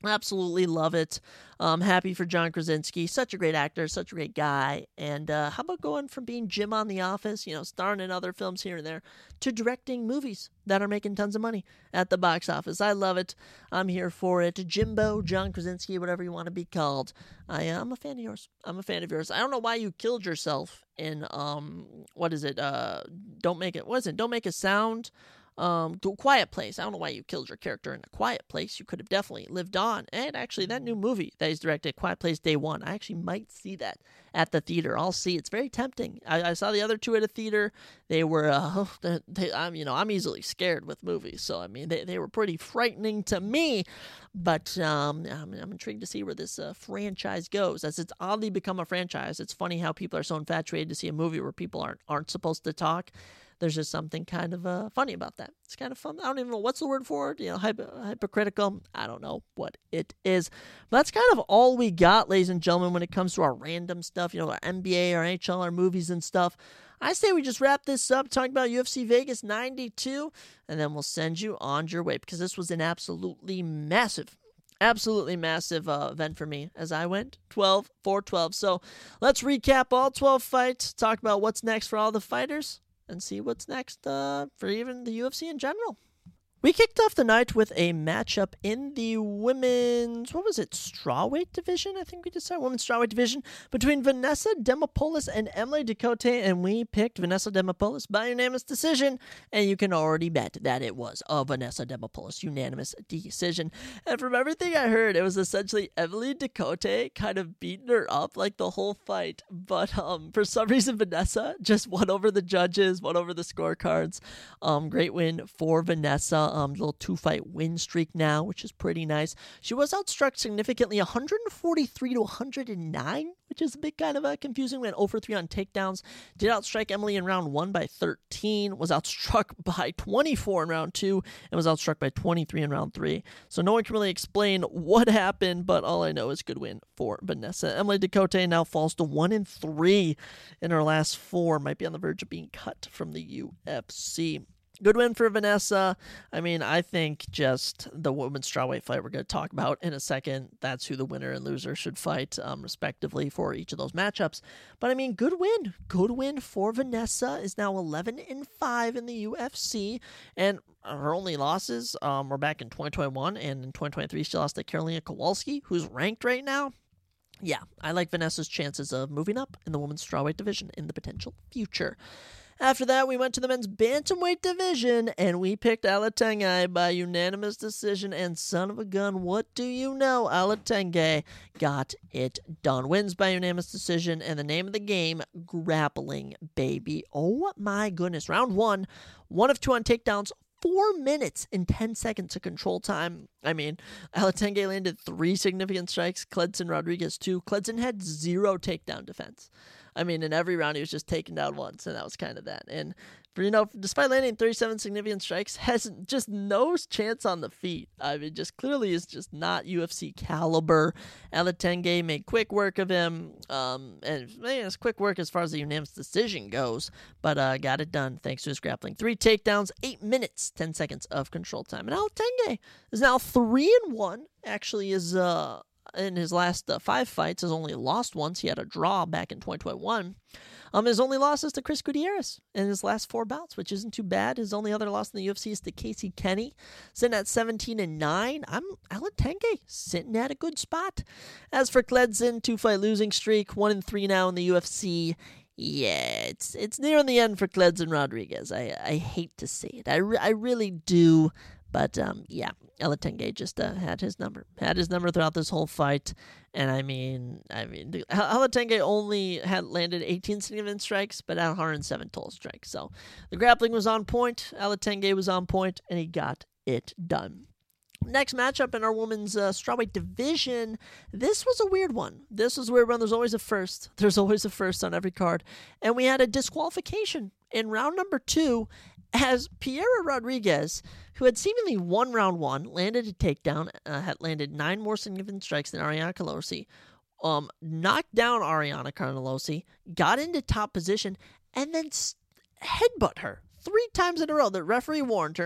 Absolutely love it. Um, happy for John Krasinski. Such a great actor, such a great guy. And uh, how about going from being Jim on The Office, you know, starring in other films here and there, to directing movies that are making tons of money at the box office? I love it. I'm here for it. Jimbo, John Krasinski, whatever you want to be called. I, uh, I'm a fan of yours. I'm a fan of yours. I don't know why you killed yourself in, um, what is it? Uh, don't make it, what is it? Don't make a sound. Um, to a Quiet Place. I don't know why you killed your character in A Quiet Place. You could have definitely lived on. And actually, that new movie that he's directed, Quiet Place Day One, I actually might see that at the theater. I'll see. It's very tempting. I, I saw the other two at a theater. They were, uh, they, they, I'm, you know, I'm easily scared with movies. So, I mean, they, they were pretty frightening to me. But um, I'm, I'm intrigued to see where this uh, franchise goes, as it's oddly become a franchise. It's funny how people are so infatuated to see a movie where people aren't aren't supposed to talk. There's just something kind of uh, funny about that. It's kind of fun. I don't even know what's the word for it. You know, hypo- hypocritical. I don't know what it is. But that's kind of all we got, ladies and gentlemen, when it comes to our random stuff. You know, our N B A, our N H L, our movies and stuff. I say we just wrap this up, talk about U F C Vegas ninety-two, and then we'll send you on your way, because this was an absolutely massive Absolutely massive uh, event for me as I went twelve for twelve. So let's recap all twelve fights, talk about what's next for all the fighters, and see what's next uh, for even the U F C in general. We kicked off the night with a matchup in the women's, what was it, strawweight division? I think we decided women's strawweight division between Vanessa Demopoulos and Emily Ducote, and we picked Vanessa Demopoulos by unanimous decision, and you can already bet that it was a Vanessa Demopoulos unanimous decision. And from everything I heard, it was essentially Emily Ducote kind of beating her up like the whole fight, but um, for some reason Vanessa just won over the judges, won over the scorecards. Um, great win for Vanessa. Um, little two-fight win streak now, which is pretty nice. She was outstruck significantly, one forty-three to one oh nine, which is a bit kind of a confusing. Went oh for three on takedowns. Did outstrike Emily in round one by thirteen. Was outstruck by twenty-four in round two, and was outstruck by twenty-three in round three. So no one can really explain what happened, but all I know is good win for Vanessa. Emily Ducote now falls to one and three in her last four. Might be on the verge of being cut from the U F C. Good win for Vanessa. I mean, I think just the women's strawweight fight we're going to talk about in a second, that's who the winner and loser should fight, um, respectively, for each of those matchups. But I mean, good win. Good win for Vanessa. Is now eleven and five in the U F C. And her only losses um, were back in twenty twenty-one. And in twenty twenty-three, she lost to Karolina Kowalski, who's ranked right now. Yeah, I like Vanessa's chances of moving up in the women's strawweight division in the potential future. After that, we went to the men's bantamweight division, and we picked Alatenge by unanimous decision, and son of a gun, what do you know? Alatenge got it done. Wins by unanimous decision, and the name of the game, grappling, baby. Oh my goodness. Round one, one of two on takedowns, Four minutes and ten seconds of control time. I mean, Alatenge landed three significant strikes. Cledson Rodriguez, two. Cledson had zero takedown defense. I mean, in every round, he was just taken down once, and that was kind of that. And, for, you know, despite landing thirty-seven significant strikes, has just no chance on the feet. I mean, just clearly is just not U F C caliber. Alatenge made quick work of him, um, and man, it's quick work as far as the unanimous decision goes, but uh, got it done thanks to his grappling. Three takedowns, eight minutes, ten seconds of control time. And Alatenge is now three and one. Actually, is uh. in his last uh, five fights, has only lost once. He had a draw back in twenty twenty-one. Um, his only loss is to Chris Gutierrez in his last four bouts, which isn't too bad. His only other loss in the U F C is to Casey Kenny, sitting at seventeen and nine. I'm Alatenge sitting at a good spot. As for Cledson, two-fight losing streak, one and three now in the U F C. Yeah, it's it's nearing the end for Cledson Rodriguez. I I hate to say it. I, re- I really do. But, um, yeah, Alatenge just uh, had his number. Had his number throughout this whole fight. And, I mean, I mean, Alatenge only had landed eighteen significant strikes, but had one hundred seven total strikes. So the grappling was on point. Alatenge was on point, and he got it done. Next matchup in our women's uh, strawweight division, this was a weird one. This was a weird one. There's always a first. There's always a first on every card. And we had a disqualification in round number two, as Piera Rodriguez, who had seemingly won round one, landed a takedown, uh, had landed nine more significant strikes than Ariana Carnelossi, um, knocked down Ariana Carnelossi, got into top position, and then st- headbutt her three times in a row. The referee warned her.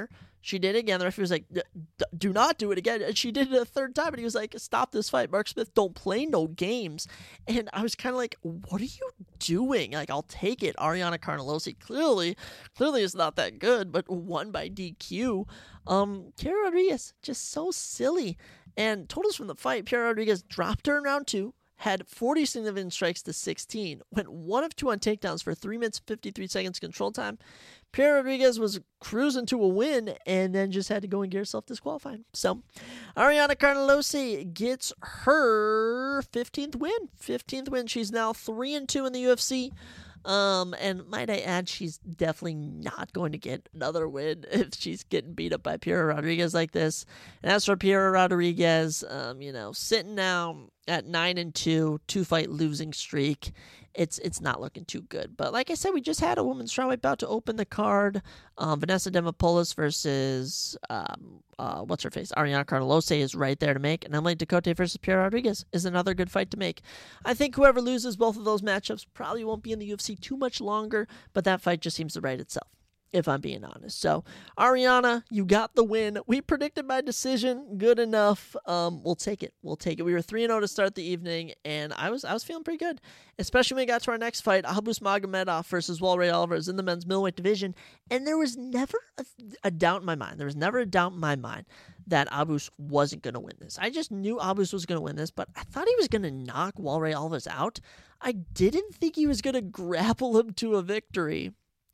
She did it again. The referee was like, do not do it again. And she did it a third time. And he was like, stop this fight. Mark Smith, don't play no games. And I was kind of like, what are you doing? Like, I'll take it. Ariana Carnelossi clearly, clearly is not that good, but won by D Q. Um, Kiera Rodriguez, just so silly. And totals from the fight, Kiera Rodriguez dropped her in round two, had forty significant strikes to sixteen, went one of two on takedowns for three minutes, fifty-three seconds control time. Kiera Rodriguez was cruising to a win and then just had to go and get herself disqualified. So, Ariana Carnelossi gets her fifteenth win. fifteenth win. She's now three and two in the U F C. Um, and might I add, she's definitely not going to get another win if she's getting beat up by Piera Rodriguez like this. And as for Piera Rodriguez, um, you know, sitting now at nine and two, two fight losing streak. It's it's not looking too good. But like I said, we just had a women's strawweight bout to open the card. Um, Vanessa Demopoulos versus, um, uh, what's her face? Ariana Carnelossi is right there to make. And Emily Ducote versus Piera Rodriguez is another good fight to make. I think whoever loses both of those matchups probably won't be in the U F C too much longer, but that fight just seems to right itself, if I'm being honest. So, Ariana, you got the win. We predicted by decision. Good enough. Um, we'll take it. We'll take it. We were three and oh to start the evening, and I was I was feeling pretty good, especially when we got to our next fight, Abus Magomedov versus Walray Alvarez in the men's middleweight division. And there was never a, a doubt in my mind. There was never a doubt in my mind that Abus wasn't going to win this. I just knew Abus was going to win this, but I thought he was going to knock Walray Alvarez out. I didn't think he was going to grapple him to a victory.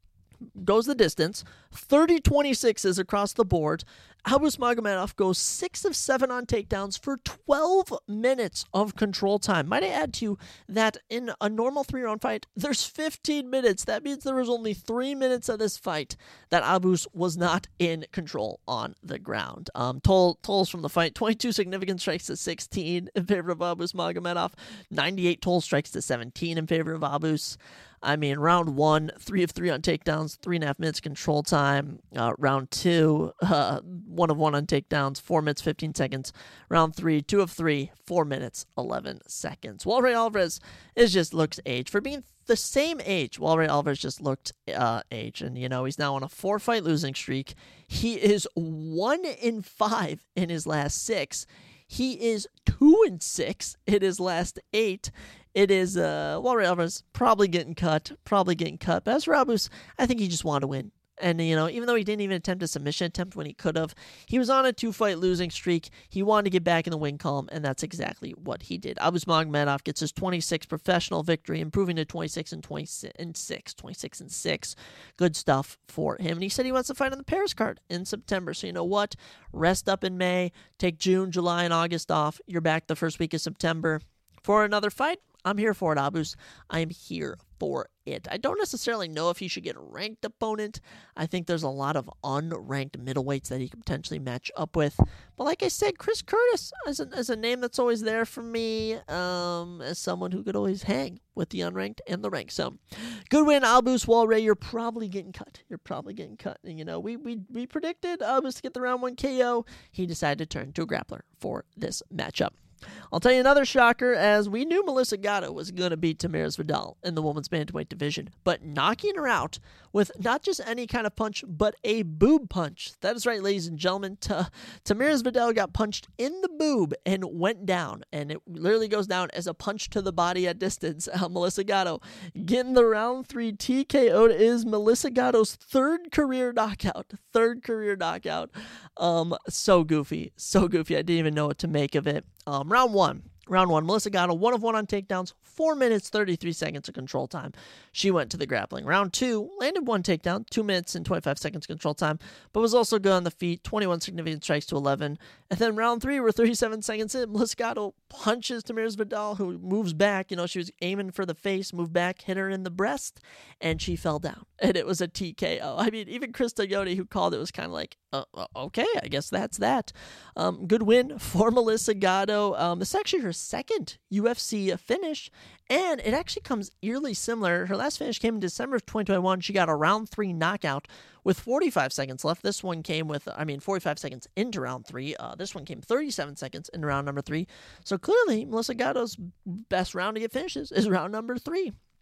Goes the distance, thirty twenty-six is across the board. Abus Magomedov goes six of seven on takedowns for twelve minutes of control time. Might I add to you that in a normal three-round fight, there's fifteen minutes. That means there was only three minutes of this fight that Abus was not in control on the ground. Um, toll, tolls from the fight, twenty-two significant strikes to sixteen in favor of Abus Magomedov, ninety-eight toll strikes to seventeen in favor of Abus. I mean, round one, three of three on takedowns, three and a half minutes control time. Uh, round two, uh, one of one on takedowns, four minutes, fifteen seconds. Round three, two of three, four minutes, eleven seconds. Walray Alvarez is just looks age. For being the same age, Walray Alvarez just looked uh, age. And, you know, he's now on a four-fight losing streak. He is one in five in his last six. He is two and six in his last eight. It is, uh, Walray Alvarez probably getting cut, probably getting cut. But as for Abus, I think he just wanted to win. And, you know, even though he didn't even attempt a submission attempt when he could have, he was on a two-fight losing streak. He wanted to get back in the win column, and that's exactly what he did. Abus Magomedov gets his twenty-sixth professional victory, improving to twenty-six and twenty-six, twenty-six and six. Good stuff for him. And he said he wants to fight on the Paris card in September. So you know what? Rest up in May, take June, July, and August off. You're back the first week of September for another fight. I'm here for it, Abus. I am here for it. I don't necessarily know if he should get a ranked opponent. I think there's a lot of unranked middleweights that he could potentially match up with. But like I said, Chris Curtis is a, is a name that's always there for me, um, as someone who could always hang with the unranked and the ranked. So, good win, Abus. Walray, you're probably getting cut. You're probably getting cut. And, you know, we we we predicted Abus to get the round one K O. He decided to turn to a grappler for this matchup. I'll tell you another shocker, as we knew Melissa Gatto was going to beat Tamiris Vidal in the women's bantamweight division, but knocking her out with not just any kind of punch, but a boob punch. That is right, ladies and gentlemen. T- Tamiris Vidal got punched in the boob and went down, and it literally goes down as a punch to the body at distance. Uh, Melissa Gatto getting the round three T K O is Melissa Gatto's third career knockout. Third career knockout. Um, so goofy. So goofy. I didn't even know what to make of it. Um, round one. Round one, Melissa Gatto, one of one on takedowns, four minutes, thirty-three seconds of control time. She went to the grappling. Round two, landed one takedown, two minutes and twenty-five seconds control time, but was also good on the feet, twenty-one significant strikes to eleven. And then round three, we're thirty-seven seconds in, Melissa Gatto punches Tamiris Vidal, who moves back. You know, she was aiming for the face, moved back, hit her in the breast, and she fell down. And it was a T K O. I mean, even Chris Toyota, who called it, was kind of like, uh, okay, I guess that's that. Um, good win for Melissa Gatto. Um, it's actually her second U F C finish, and it actually comes eerily similar. Her last finish came in December of twenty twenty-one. She got a round three knockout with forty-five seconds left. This one came with, I mean, forty-five seconds into round three. Uh, this one came thirty-seven seconds into round number three. So clearly, Melissa Gatto's best round to get finishes is round number three.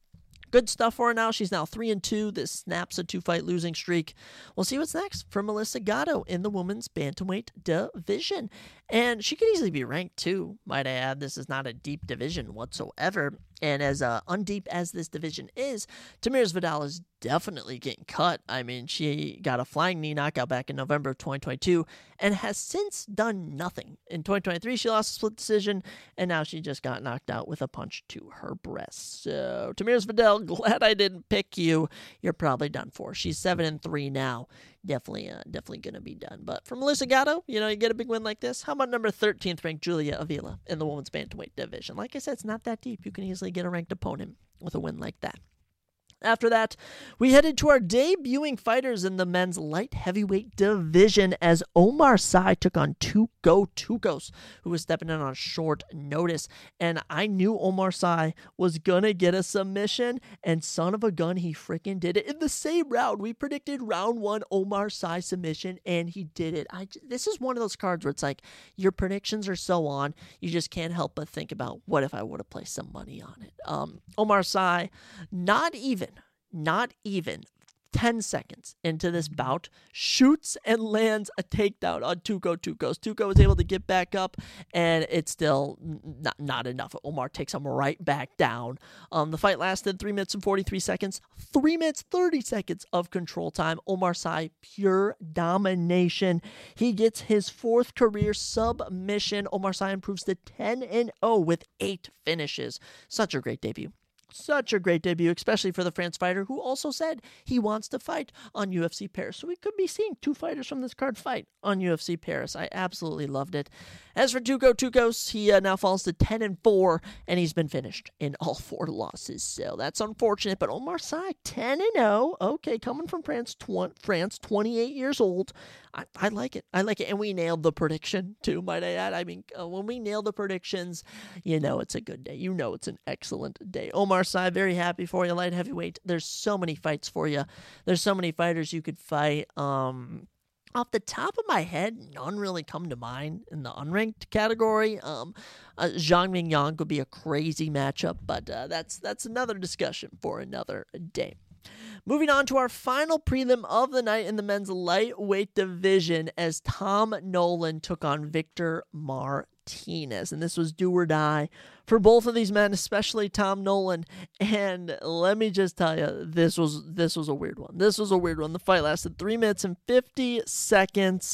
Good stuff for her now. She's now three and two. This snaps a two-fight losing streak. We'll see what's next for Melissa Gatto in the women's bantamweight division. And she could easily be ranked too, might I add. This is not a deep division whatsoever. And as uh, undeep as this division is, Tamiris Vidal is definitely getting cut. I mean, she got a flying knee knockout back in November of twenty twenty-two and has since done nothing. In twenty twenty-three, she lost a split decision, and now she just got knocked out with a punch to her breast. So, Tamiris Vidal, glad I didn't pick you. You're probably done for. She's seven and three now. Definitely, uh, definitely going to be done. But for Melissa Gatto, you know, you get a big win like this. How about number thirteenth ranked Julia Avila in the women's bantamweight division? Like I said, it's not that deep. You can easily get a ranked opponent with a win like that. After that, we headed to our debuting fighters in the men's light heavyweight division as Omar Sy took on Tuco Tucos, who was stepping in on short notice. And I knew Omar Sy was going to get a submission, and son of a gun, he freaking did it. In the same round, we predicted round one Omar Sy submission, and he did it. I, this is one of those cards where it's like your predictions are so on, you just can't help but think about what if I would have placed some money on it. Um, Omar Sy, not even Not even ten seconds into this bout, shoots and lands a takedown on Tuco Tucos. Tuco was able to get back up, and it's still not, not enough. Omar takes him right back down. Um, the fight lasted three minutes and forty-three seconds. three minutes, thirty seconds of control time. Omar Sy, pure domination. He gets his fourth career submission. Omar Sy improves to ten and oh with eight finishes. Such a great debut. Such a great debut, especially for the France fighter who also said he wants to fight on U F C Paris. So we could be seeing two fighters from this card fight on U F C Paris. I absolutely loved it. As for Tuco Tucos, he uh, now falls to ten and four, and he's been finished in all four losses. So that's unfortunate. But Omar Sy, ten and oh. Okay, coming from France, tw- France, twenty-eight years old. I, I like it. I like it. And we nailed the prediction, too, might I add. I mean, uh, when we nail the predictions, you know it's a good day. You know it's an excellent day. Omar Sy, very happy for you, light heavyweight. There's so many fights for you. There's so many fighters you could fight. Um... Off the top of my head, none really come to mind in the unranked category. Um, uh, Zhang Mingyang could be a crazy matchup, but uh, that's that's another discussion for another day. Moving on to our final prelim of the night in the men's lightweight division as Tom Nolan took on Victor Martinez. And this was do or die for both of these men, especially Tom Nolan. And let me just tell you, this was this was a weird one. This was a weird one. The fight lasted three minutes and fifty seconds.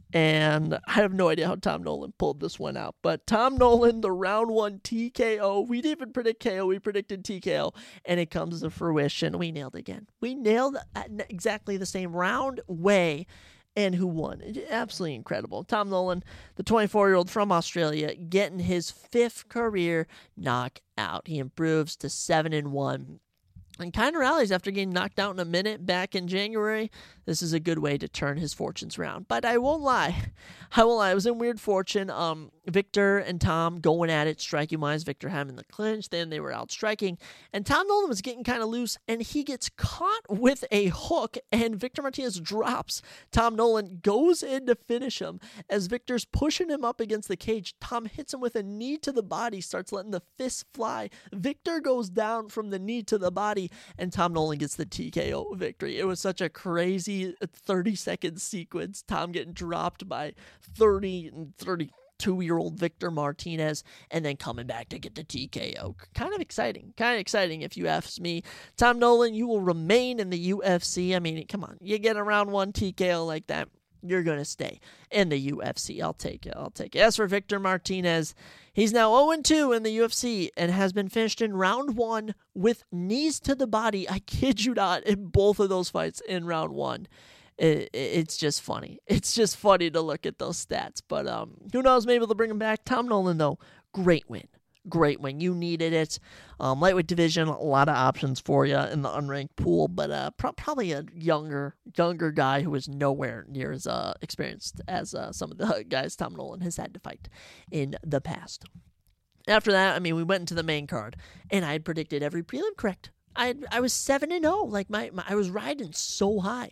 And I have no idea how Tom Nolan pulled this one out. But Tom Nolan, the round one T K O. We didn't even predict K O. We predicted T K O. And it comes to fruition. We nailed it again. We nailed exactly the same round way. And who won? Absolutely incredible. Tom Nolan, the twenty-four-year-old from Australia, getting his fifth career knockout. He improves to seven and one. And kind of rallies after getting knocked out in a minute back in January. This is a good way to turn his fortunes around. But I won't lie. I won't lie. I was in weird fortune. Um, Victor and Tom going at it, striking-wise. Victor having the clinch. Then they were out striking. And Tom Nolan was getting kind of loose. And he gets caught with a hook. And Victor Martinez drops. Tom Nolan goes in to finish him. As Victor's pushing him up against the cage, Tom hits him with a knee to the body. Starts letting the fist fly. Victor goes down from the knee to the body. And Tom Nolan gets the T K O victory. It was such a crazy thirty-second sequence. Tom getting dropped by thirty and thirty-two-year-old Victor Martinez and then coming back to get the T K O. Kind of exciting. Kind of exciting if you ask me. Tom Nolan, you will remain in the U F C. I mean, come on. You get a round one T K O like that, you're going to stay in the U F C. I'll take it. I'll take it. As for Victor Martinez, he's now oh and two in the U F C and has been finished in round one with knees to the body. I kid you not, in both of those fights in round one. It, it's just funny. It's just funny to look at those stats. But um, who knows, maybe they'll bring him back. Tom Nolan, though, great win. Great win. You needed it. Um, lightweight division, a lot of options for you in the unranked pool, but uh, pro- probably a younger younger guy who is nowhere near as uh, experienced as uh, some of the guys Tom Nolan has had to fight in the past. After that, I mean, we went into the main card, and I had predicted every prelim correct. I had, I was seven and oh. Like my, my I was riding so high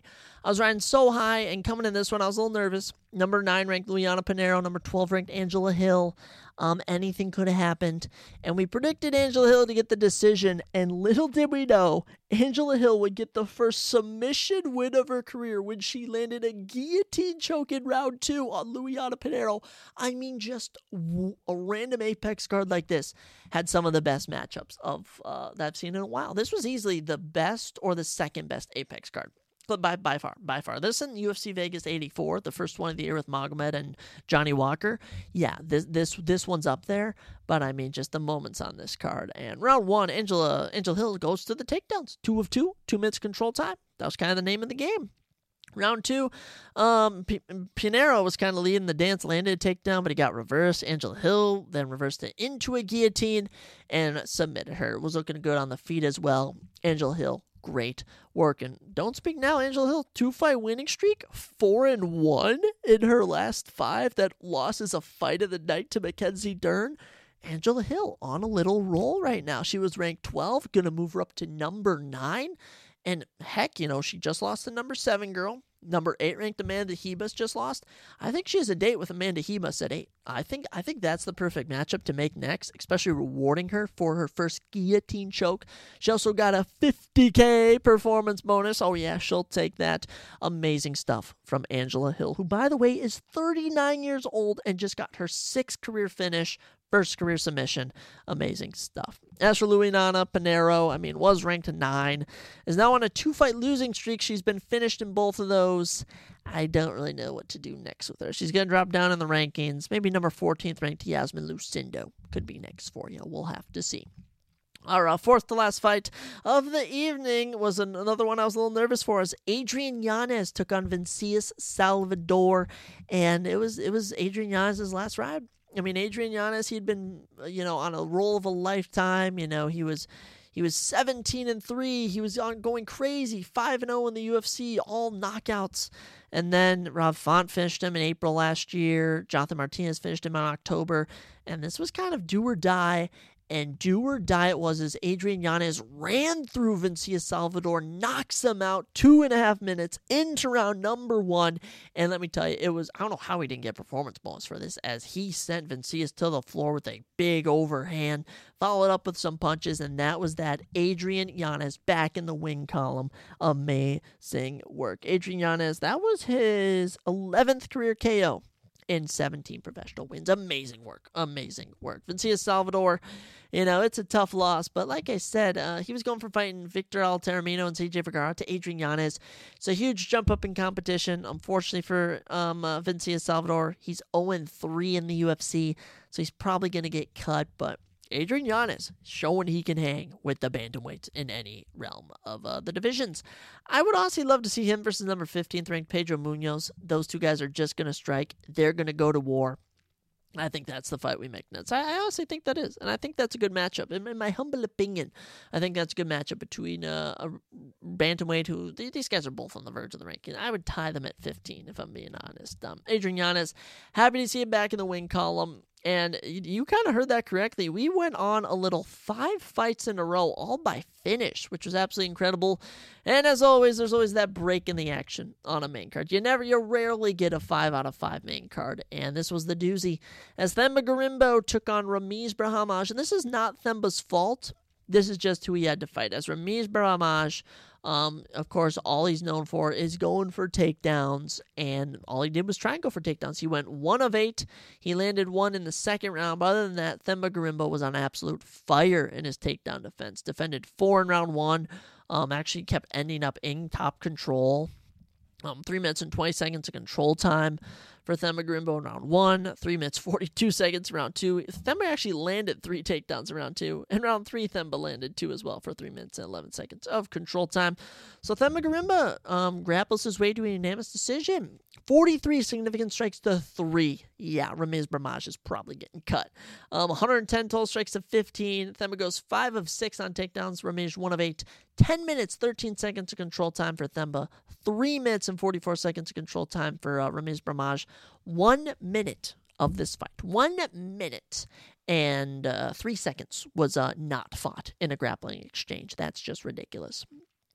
I was riding so high, and coming in this one, I was a little nervous. Number nine ranked Luliana Pinheiro, number twelve ranked Angela Hill. Um, anything could have happened. And we predicted Angela Hill to get the decision, and little did we know, Angela Hill would get the first submission win of her career when she landed a guillotine choke in round two on Luliana Pinheiro. I mean, just w- a random Apex card like this had some of the best matchups of uh, that I've seen in a while. This was easily the best or the second best Apex card. But by, by far, by far. This in U F C Vegas eighty-four, the first one of the year with Magomed and Johnny Walker. Yeah, this this this one's up there. But I mean, just the moments on this card. And round one, Angela Angela Hill goes to the takedowns. Two of two, two minutes control time. That was kind of the name of the game. Round two, um, P- Pinheiro was kind of leading the dance, landed a takedown, but he got reversed. Angela Hill then reversed it into a guillotine and submitted her. Was looking good on the feet as well. Angela Hill, great work. And don't speak now, Angela Hill, two-fight winning streak, four and one in her last five. That loss is a fight of the night to Mackenzie Dern. Angela Hill on a little roll right now. She was ranked twelve, going to move her up to number nine. And heck, you know, she just lost to number seven girl. Number eight ranked Amanda Hebus just lost. I think she has a date with Amanda Hebus at eight. I think I think that's the perfect matchup to make next, especially rewarding her for her first guillotine choke. She also got a fifty K performance bonus. Oh yeah, she'll take that. Amazing stuff from Angela Hill, who, by the way, is thirty-nine years old and just got her sixth career finish. First career submission. Amazing stuff. As for Luliana Pinheiro, I mean, was ranked to nine. Is now on a two-fight losing streak. She's been finished in both of those. I don't really know what to do next with her. She's going to drop down in the rankings. Maybe number fourteenth ranked Yasmin Lucindo could be next for you. We'll have to see. Our uh, fourth to last fight of the evening was an, another one I was a little nervous for, as Adrian Yanez took on Vinicius Salvador. And it was, it was Adrian Yanez's last ride. I mean, Adrian Yanez, he'd been, you know, on a roll of a lifetime. You know, he was he was seventeen and three. He was on going crazy, five and oh in the U F C, all knockouts. And then Rob Font finished him in April last year. Jonathan Martinez finished him in October. And this was kind of do or die. And do or die it was, as Adrian Yanez ran through Vinicius Salvador, knocks him out two and a half minutes into round number one. And let me tell you, it was, I don't know how he didn't get performance bonus for this, as he sent Vinicius to the floor with a big overhand, followed up with some punches, and that was that. Adrian Yanez back in the win column. Amazing work. Adrian Yanez, that was his eleventh career K O. In seventeen professional wins. Amazing work. Amazing work. Vinicius Salvador, you know, it's a tough loss, but like I said, uh, he was going from fighting Victor Altamirano and C J Vergara to Adrian Yanez. It's a huge jump up in competition. Unfortunately for um, uh, Vinicius Salvador, he's oh and three in the U F C, so he's probably going to get cut, but Adrian Yanez showing he can hang with the bantamweights in any realm of uh, the divisions. I would honestly love to see him versus number fifteenth ranked Pedro Munoz. Those two guys are just going to strike. They're going to go to war. I think that's the fight we make next. I, I honestly think that is, and I think that's a good matchup. In, in my humble opinion, I think that's a good matchup between uh, a bantamweight who, these guys are both on the verge of the ranking. I would tie them at fifteen, if I'm being honest. Um, Adrian Yanez, happy to see him back in the win column. And you, you kind of heard that correctly. We went on a little five fights in a row, all by finish, which was absolutely incredible. And as always, there's always that break in the action on a main card. You never, you rarely get a five out of five main card. And this was the doozy, as Themba Gorimbo took on Ramiz Brahimaj. And this is not Themba's fault. This is just who he had to fight. As Ramiz Brahimaj, Um, of course, all he's known for is going for takedowns, and all he did was try and go for takedowns. He went one of eight. He landed one in the second round. But other than that, Themba Gorimbo was on absolute fire in his takedown defense. Defended four in round one. Um, actually kept ending up in top control. Um, three minutes and twenty seconds of control time for Themba Gorimbo in round one. Three minutes, forty-two seconds in round two. Themba actually landed three takedowns in round two. In round three, Themba landed two as well for three minutes and eleven seconds of control time. So Themba Gorimbo um, grapples his way to a unanimous decision. forty-three significant strikes to three. Yeah, Ramiz Brahimaj is probably getting cut. Um, one hundred ten total strikes to fifteen. Themba goes five of six on takedowns. Ramiz one of eight. ten minutes, thirteen seconds of control time for Themba. three minutes and forty-four seconds of control time for uh, Ramiz Brahimaj. One minute of this fight. One minute and uh, three seconds was uh, not fought in a grappling exchange. That's just ridiculous.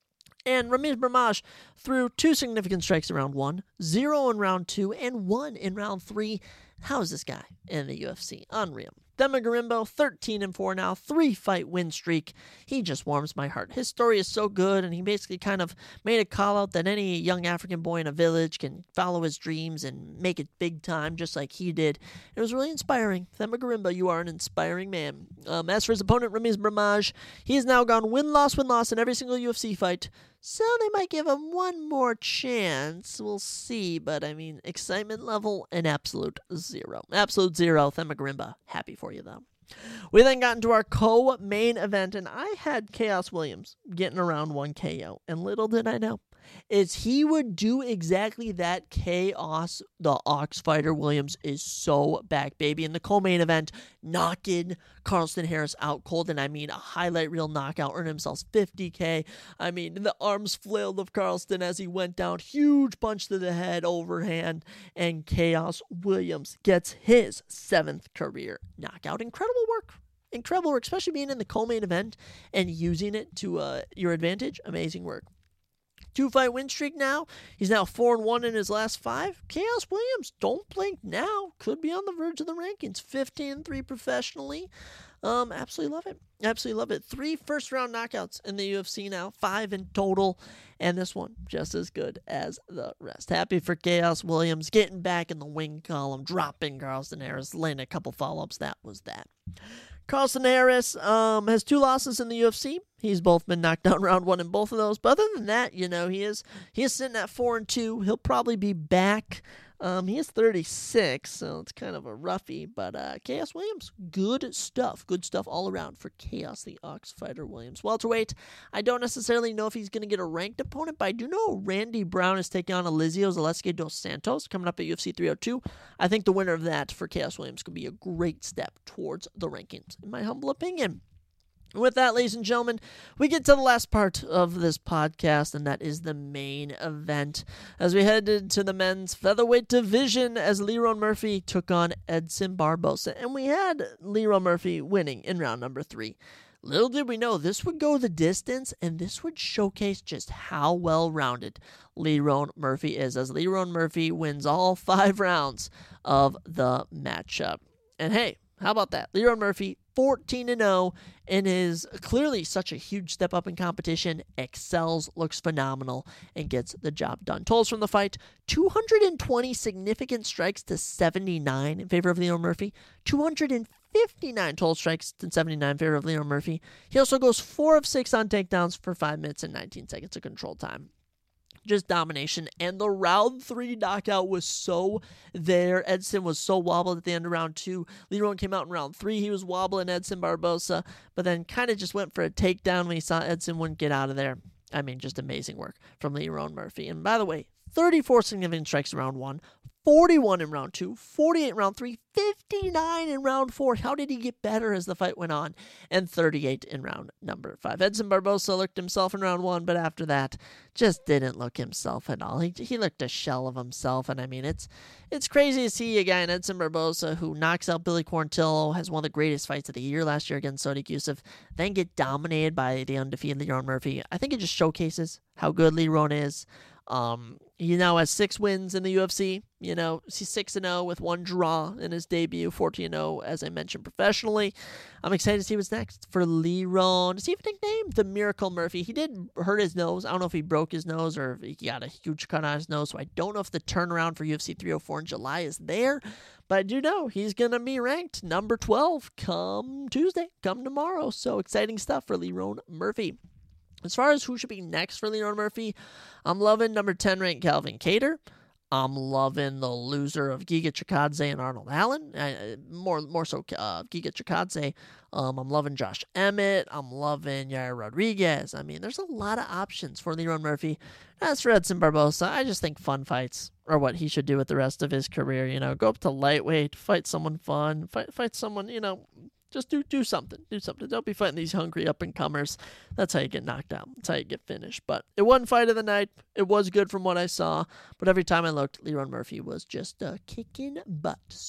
And Ramiz Brahmaj threw two significant strikes in round one, zero in round two, and one in round three. How is this guy in the U F C? Unreal. Themba Gorimbo, thirteen and four now, three-fight win streak. He just warms my heart. His story is so good, and he basically kind of made a call-out that any young African boy in a village can follow his dreams and make it big time just like he did. It was really inspiring. Themba Gorimbo, you are an inspiring man. Um, as for his opponent, Ramiz Brahmaj, he has now gone win-loss, win-loss in every single U F C fight. So they might give him one more chance. We'll see. But, I mean, excitement level, an absolute zero. Absolute zero. Themba Gorimbo. Happy for you, though. We then got into our co-main event, and I had Khaos Williams getting around one K O. And little did I know, is he would do exactly that. Khaos, the Ox Fighter Williams, is so back, baby. In the co-main event, knocking Carlston Harris out cold, and I mean a highlight reel knockout, earned himself fifty K. I mean, the arms flailed of Carlston as he went down, huge punch to the head, overhand, and Khaos Williams gets his seventh career knockout. Incredible work. Incredible work, especially being in the co-main event and using it to uh, your advantage. Amazing work. Two-fight win streak now. He's now four and one in his last five. Khaos Williams, don't blink now. Could be on the verge of the rankings. fifteen and three professionally. Um, absolutely love it. Absolutely love it. Three first-round knockouts in the U F C now. Five in total. And this one just as good as the rest. Happy for Khaos Williams getting back in the win column, dropping Carlston Harris, laying a couple follow-ups. That was that. Carlston Harris um, has two losses in the U F C. He's both been knocked down round one in both of those. But other than that, you know, he is he is sitting at four and two. He'll probably be back. Um, he is thirty-six, so it's kind of a roughie. But uh, Khaos Williams, good stuff. Good stuff all around for Khaos, the Ox Fighter Williams. Welterweight, I don't necessarily know if he's going to get a ranked opponent, but I do know Randy Brown is taking on Eliseo Zaleski dos Santos coming up at U F C three oh two. I think the winner of that for Khaos Williams could be a great step towards the rankings, in my humble opinion. With that, ladies and gentlemen, we get to the last part of this podcast, and that is the main event. As we headed to the men's featherweight division, as Lerone Murphy took on Edson Barbosa, and we had Lerone Murphy winning in round number three. Little did we know this would go the distance, and this would showcase just how well-rounded Lerone Murphy is, as Lerone Murphy wins all five rounds of the matchup. And hey, how about that? Lerone Murphy, fourteen and oh, and is clearly such a huge step up in competition, excels, looks phenomenal, and gets the job done. Totals from the fight, two hundred twenty significant strikes to seventy-nine in favor of Lerone Murphy, two hundred fifty-nine total strikes to seventy-nine in favor of Lerone Murphy. He also goes four of six on takedowns for five minutes and nineteen seconds of control time. Just domination, and the round three knockout was so there. Edson was so wobbled at the end of round two. Lerone came out in round three. He was wobbling Edson Barbosa, but then kind of just went for a takedown when he saw Edson wouldn't get out of there. I mean, just amazing work from Lerone Murphy. And by the way, thirty-four significant strikes in round one, forty-one in round two, forty-eight in round three, fifty-nine in round four. How did he get better as the fight went on? And thirty-eight in round number five. Edson Barbosa looked himself in round one, but after that, just didn't look himself at all. He he looked a shell of himself, and I mean, it's it's crazy to see a guy in Edson Barbosa who knocks out Billy Quarantillo, has one of the greatest fights of the year last year against Sodiq Yusuff, then get dominated by the undefeated Lerone Murphy. I think it just showcases how good Lerone is. Um, he now has six wins in the U F C. You know, he's six and oh with one draw in his debut, fourteen and oh, as I mentioned, professionally. I'm excited to see what's next for Lerone. Does he have a nickname? The Miracle Murphy. He did hurt his nose. I don't know if he broke his nose or if he got a huge cut on his nose, so I don't know if the turnaround for U F C three oh four in July is there, but I do know he's going to be ranked number twelve come Tuesday, come tomorrow. So exciting stuff for Lerone Murphy. As far as who should be next for Lerone Murphy, I'm loving number ten ranked Calvin Kattar. I'm loving the loser of Giga Chikadze and Arnold Allen. Uh, more more so uh, Giga Chikadze. Um, I'm loving Josh Emmett. I'm loving Yair Rodriguez. I mean, there's a lot of options for Lerone Murphy. As for Edson Barbosa, I just think fun fights are what he should do with the rest of his career. You know, go up to lightweight, fight someone fun, fight fight someone, you know, Just do do something. Do something. Don't be fighting these hungry up-and-comers. That's how you get knocked out. That's how you get finished. But it wasn't fight of the night. It was good from what I saw. But every time I looked, Lerone Murphy was just uh, kicking butt. So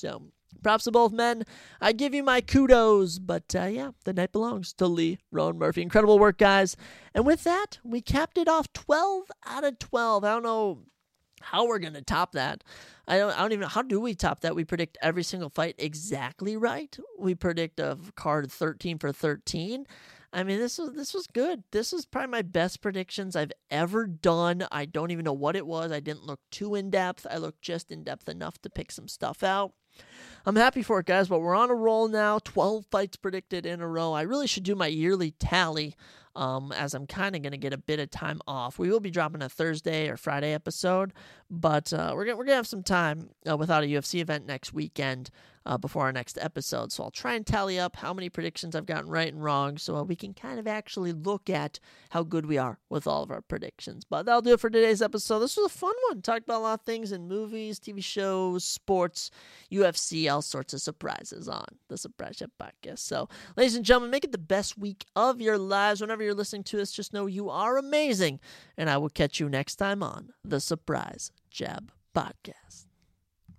Props to both men. I give you my kudos. But uh, yeah, the night belongs to Lee Rowan Murphy. Incredible work, guys. And with that, we capped it off twelve out of twelve. I don't know how we're going to top that. I don't, I don't even know. How do we top that? We predict every single fight exactly right. We predict a card thirteen for thirteen. I mean, this was this was good. This was probably my best predictions I've ever done. I don't even know what it was. I didn't look too in-depth. I looked just in-depth enough to pick some stuff out. I'm happy for it, guys, but we're on a roll now. twelve fights predicted in a row. I really should do my yearly tally, um, as I'm kind of going to get a bit of time off. We will be dropping a Thursday or Friday episode, but uh, we're going we're gonna have some time uh, without a U F C event next weekend uh, before our next episode. So I'll try and tally up how many predictions I've gotten right and wrong so uh, we can kind of actually look at how good we are with all of our predictions. But that'll do it for today's episode. This was a fun one. Talked about a lot of things in movies, T V shows, sports, U F C, all sorts of surprises on the Surprise Chef Podcast. So, ladies and gentlemen, make it the best week of your lives. Whenever you're listening to this, just know you are amazing. And I will catch you next time on the Surprise Jab Podcast.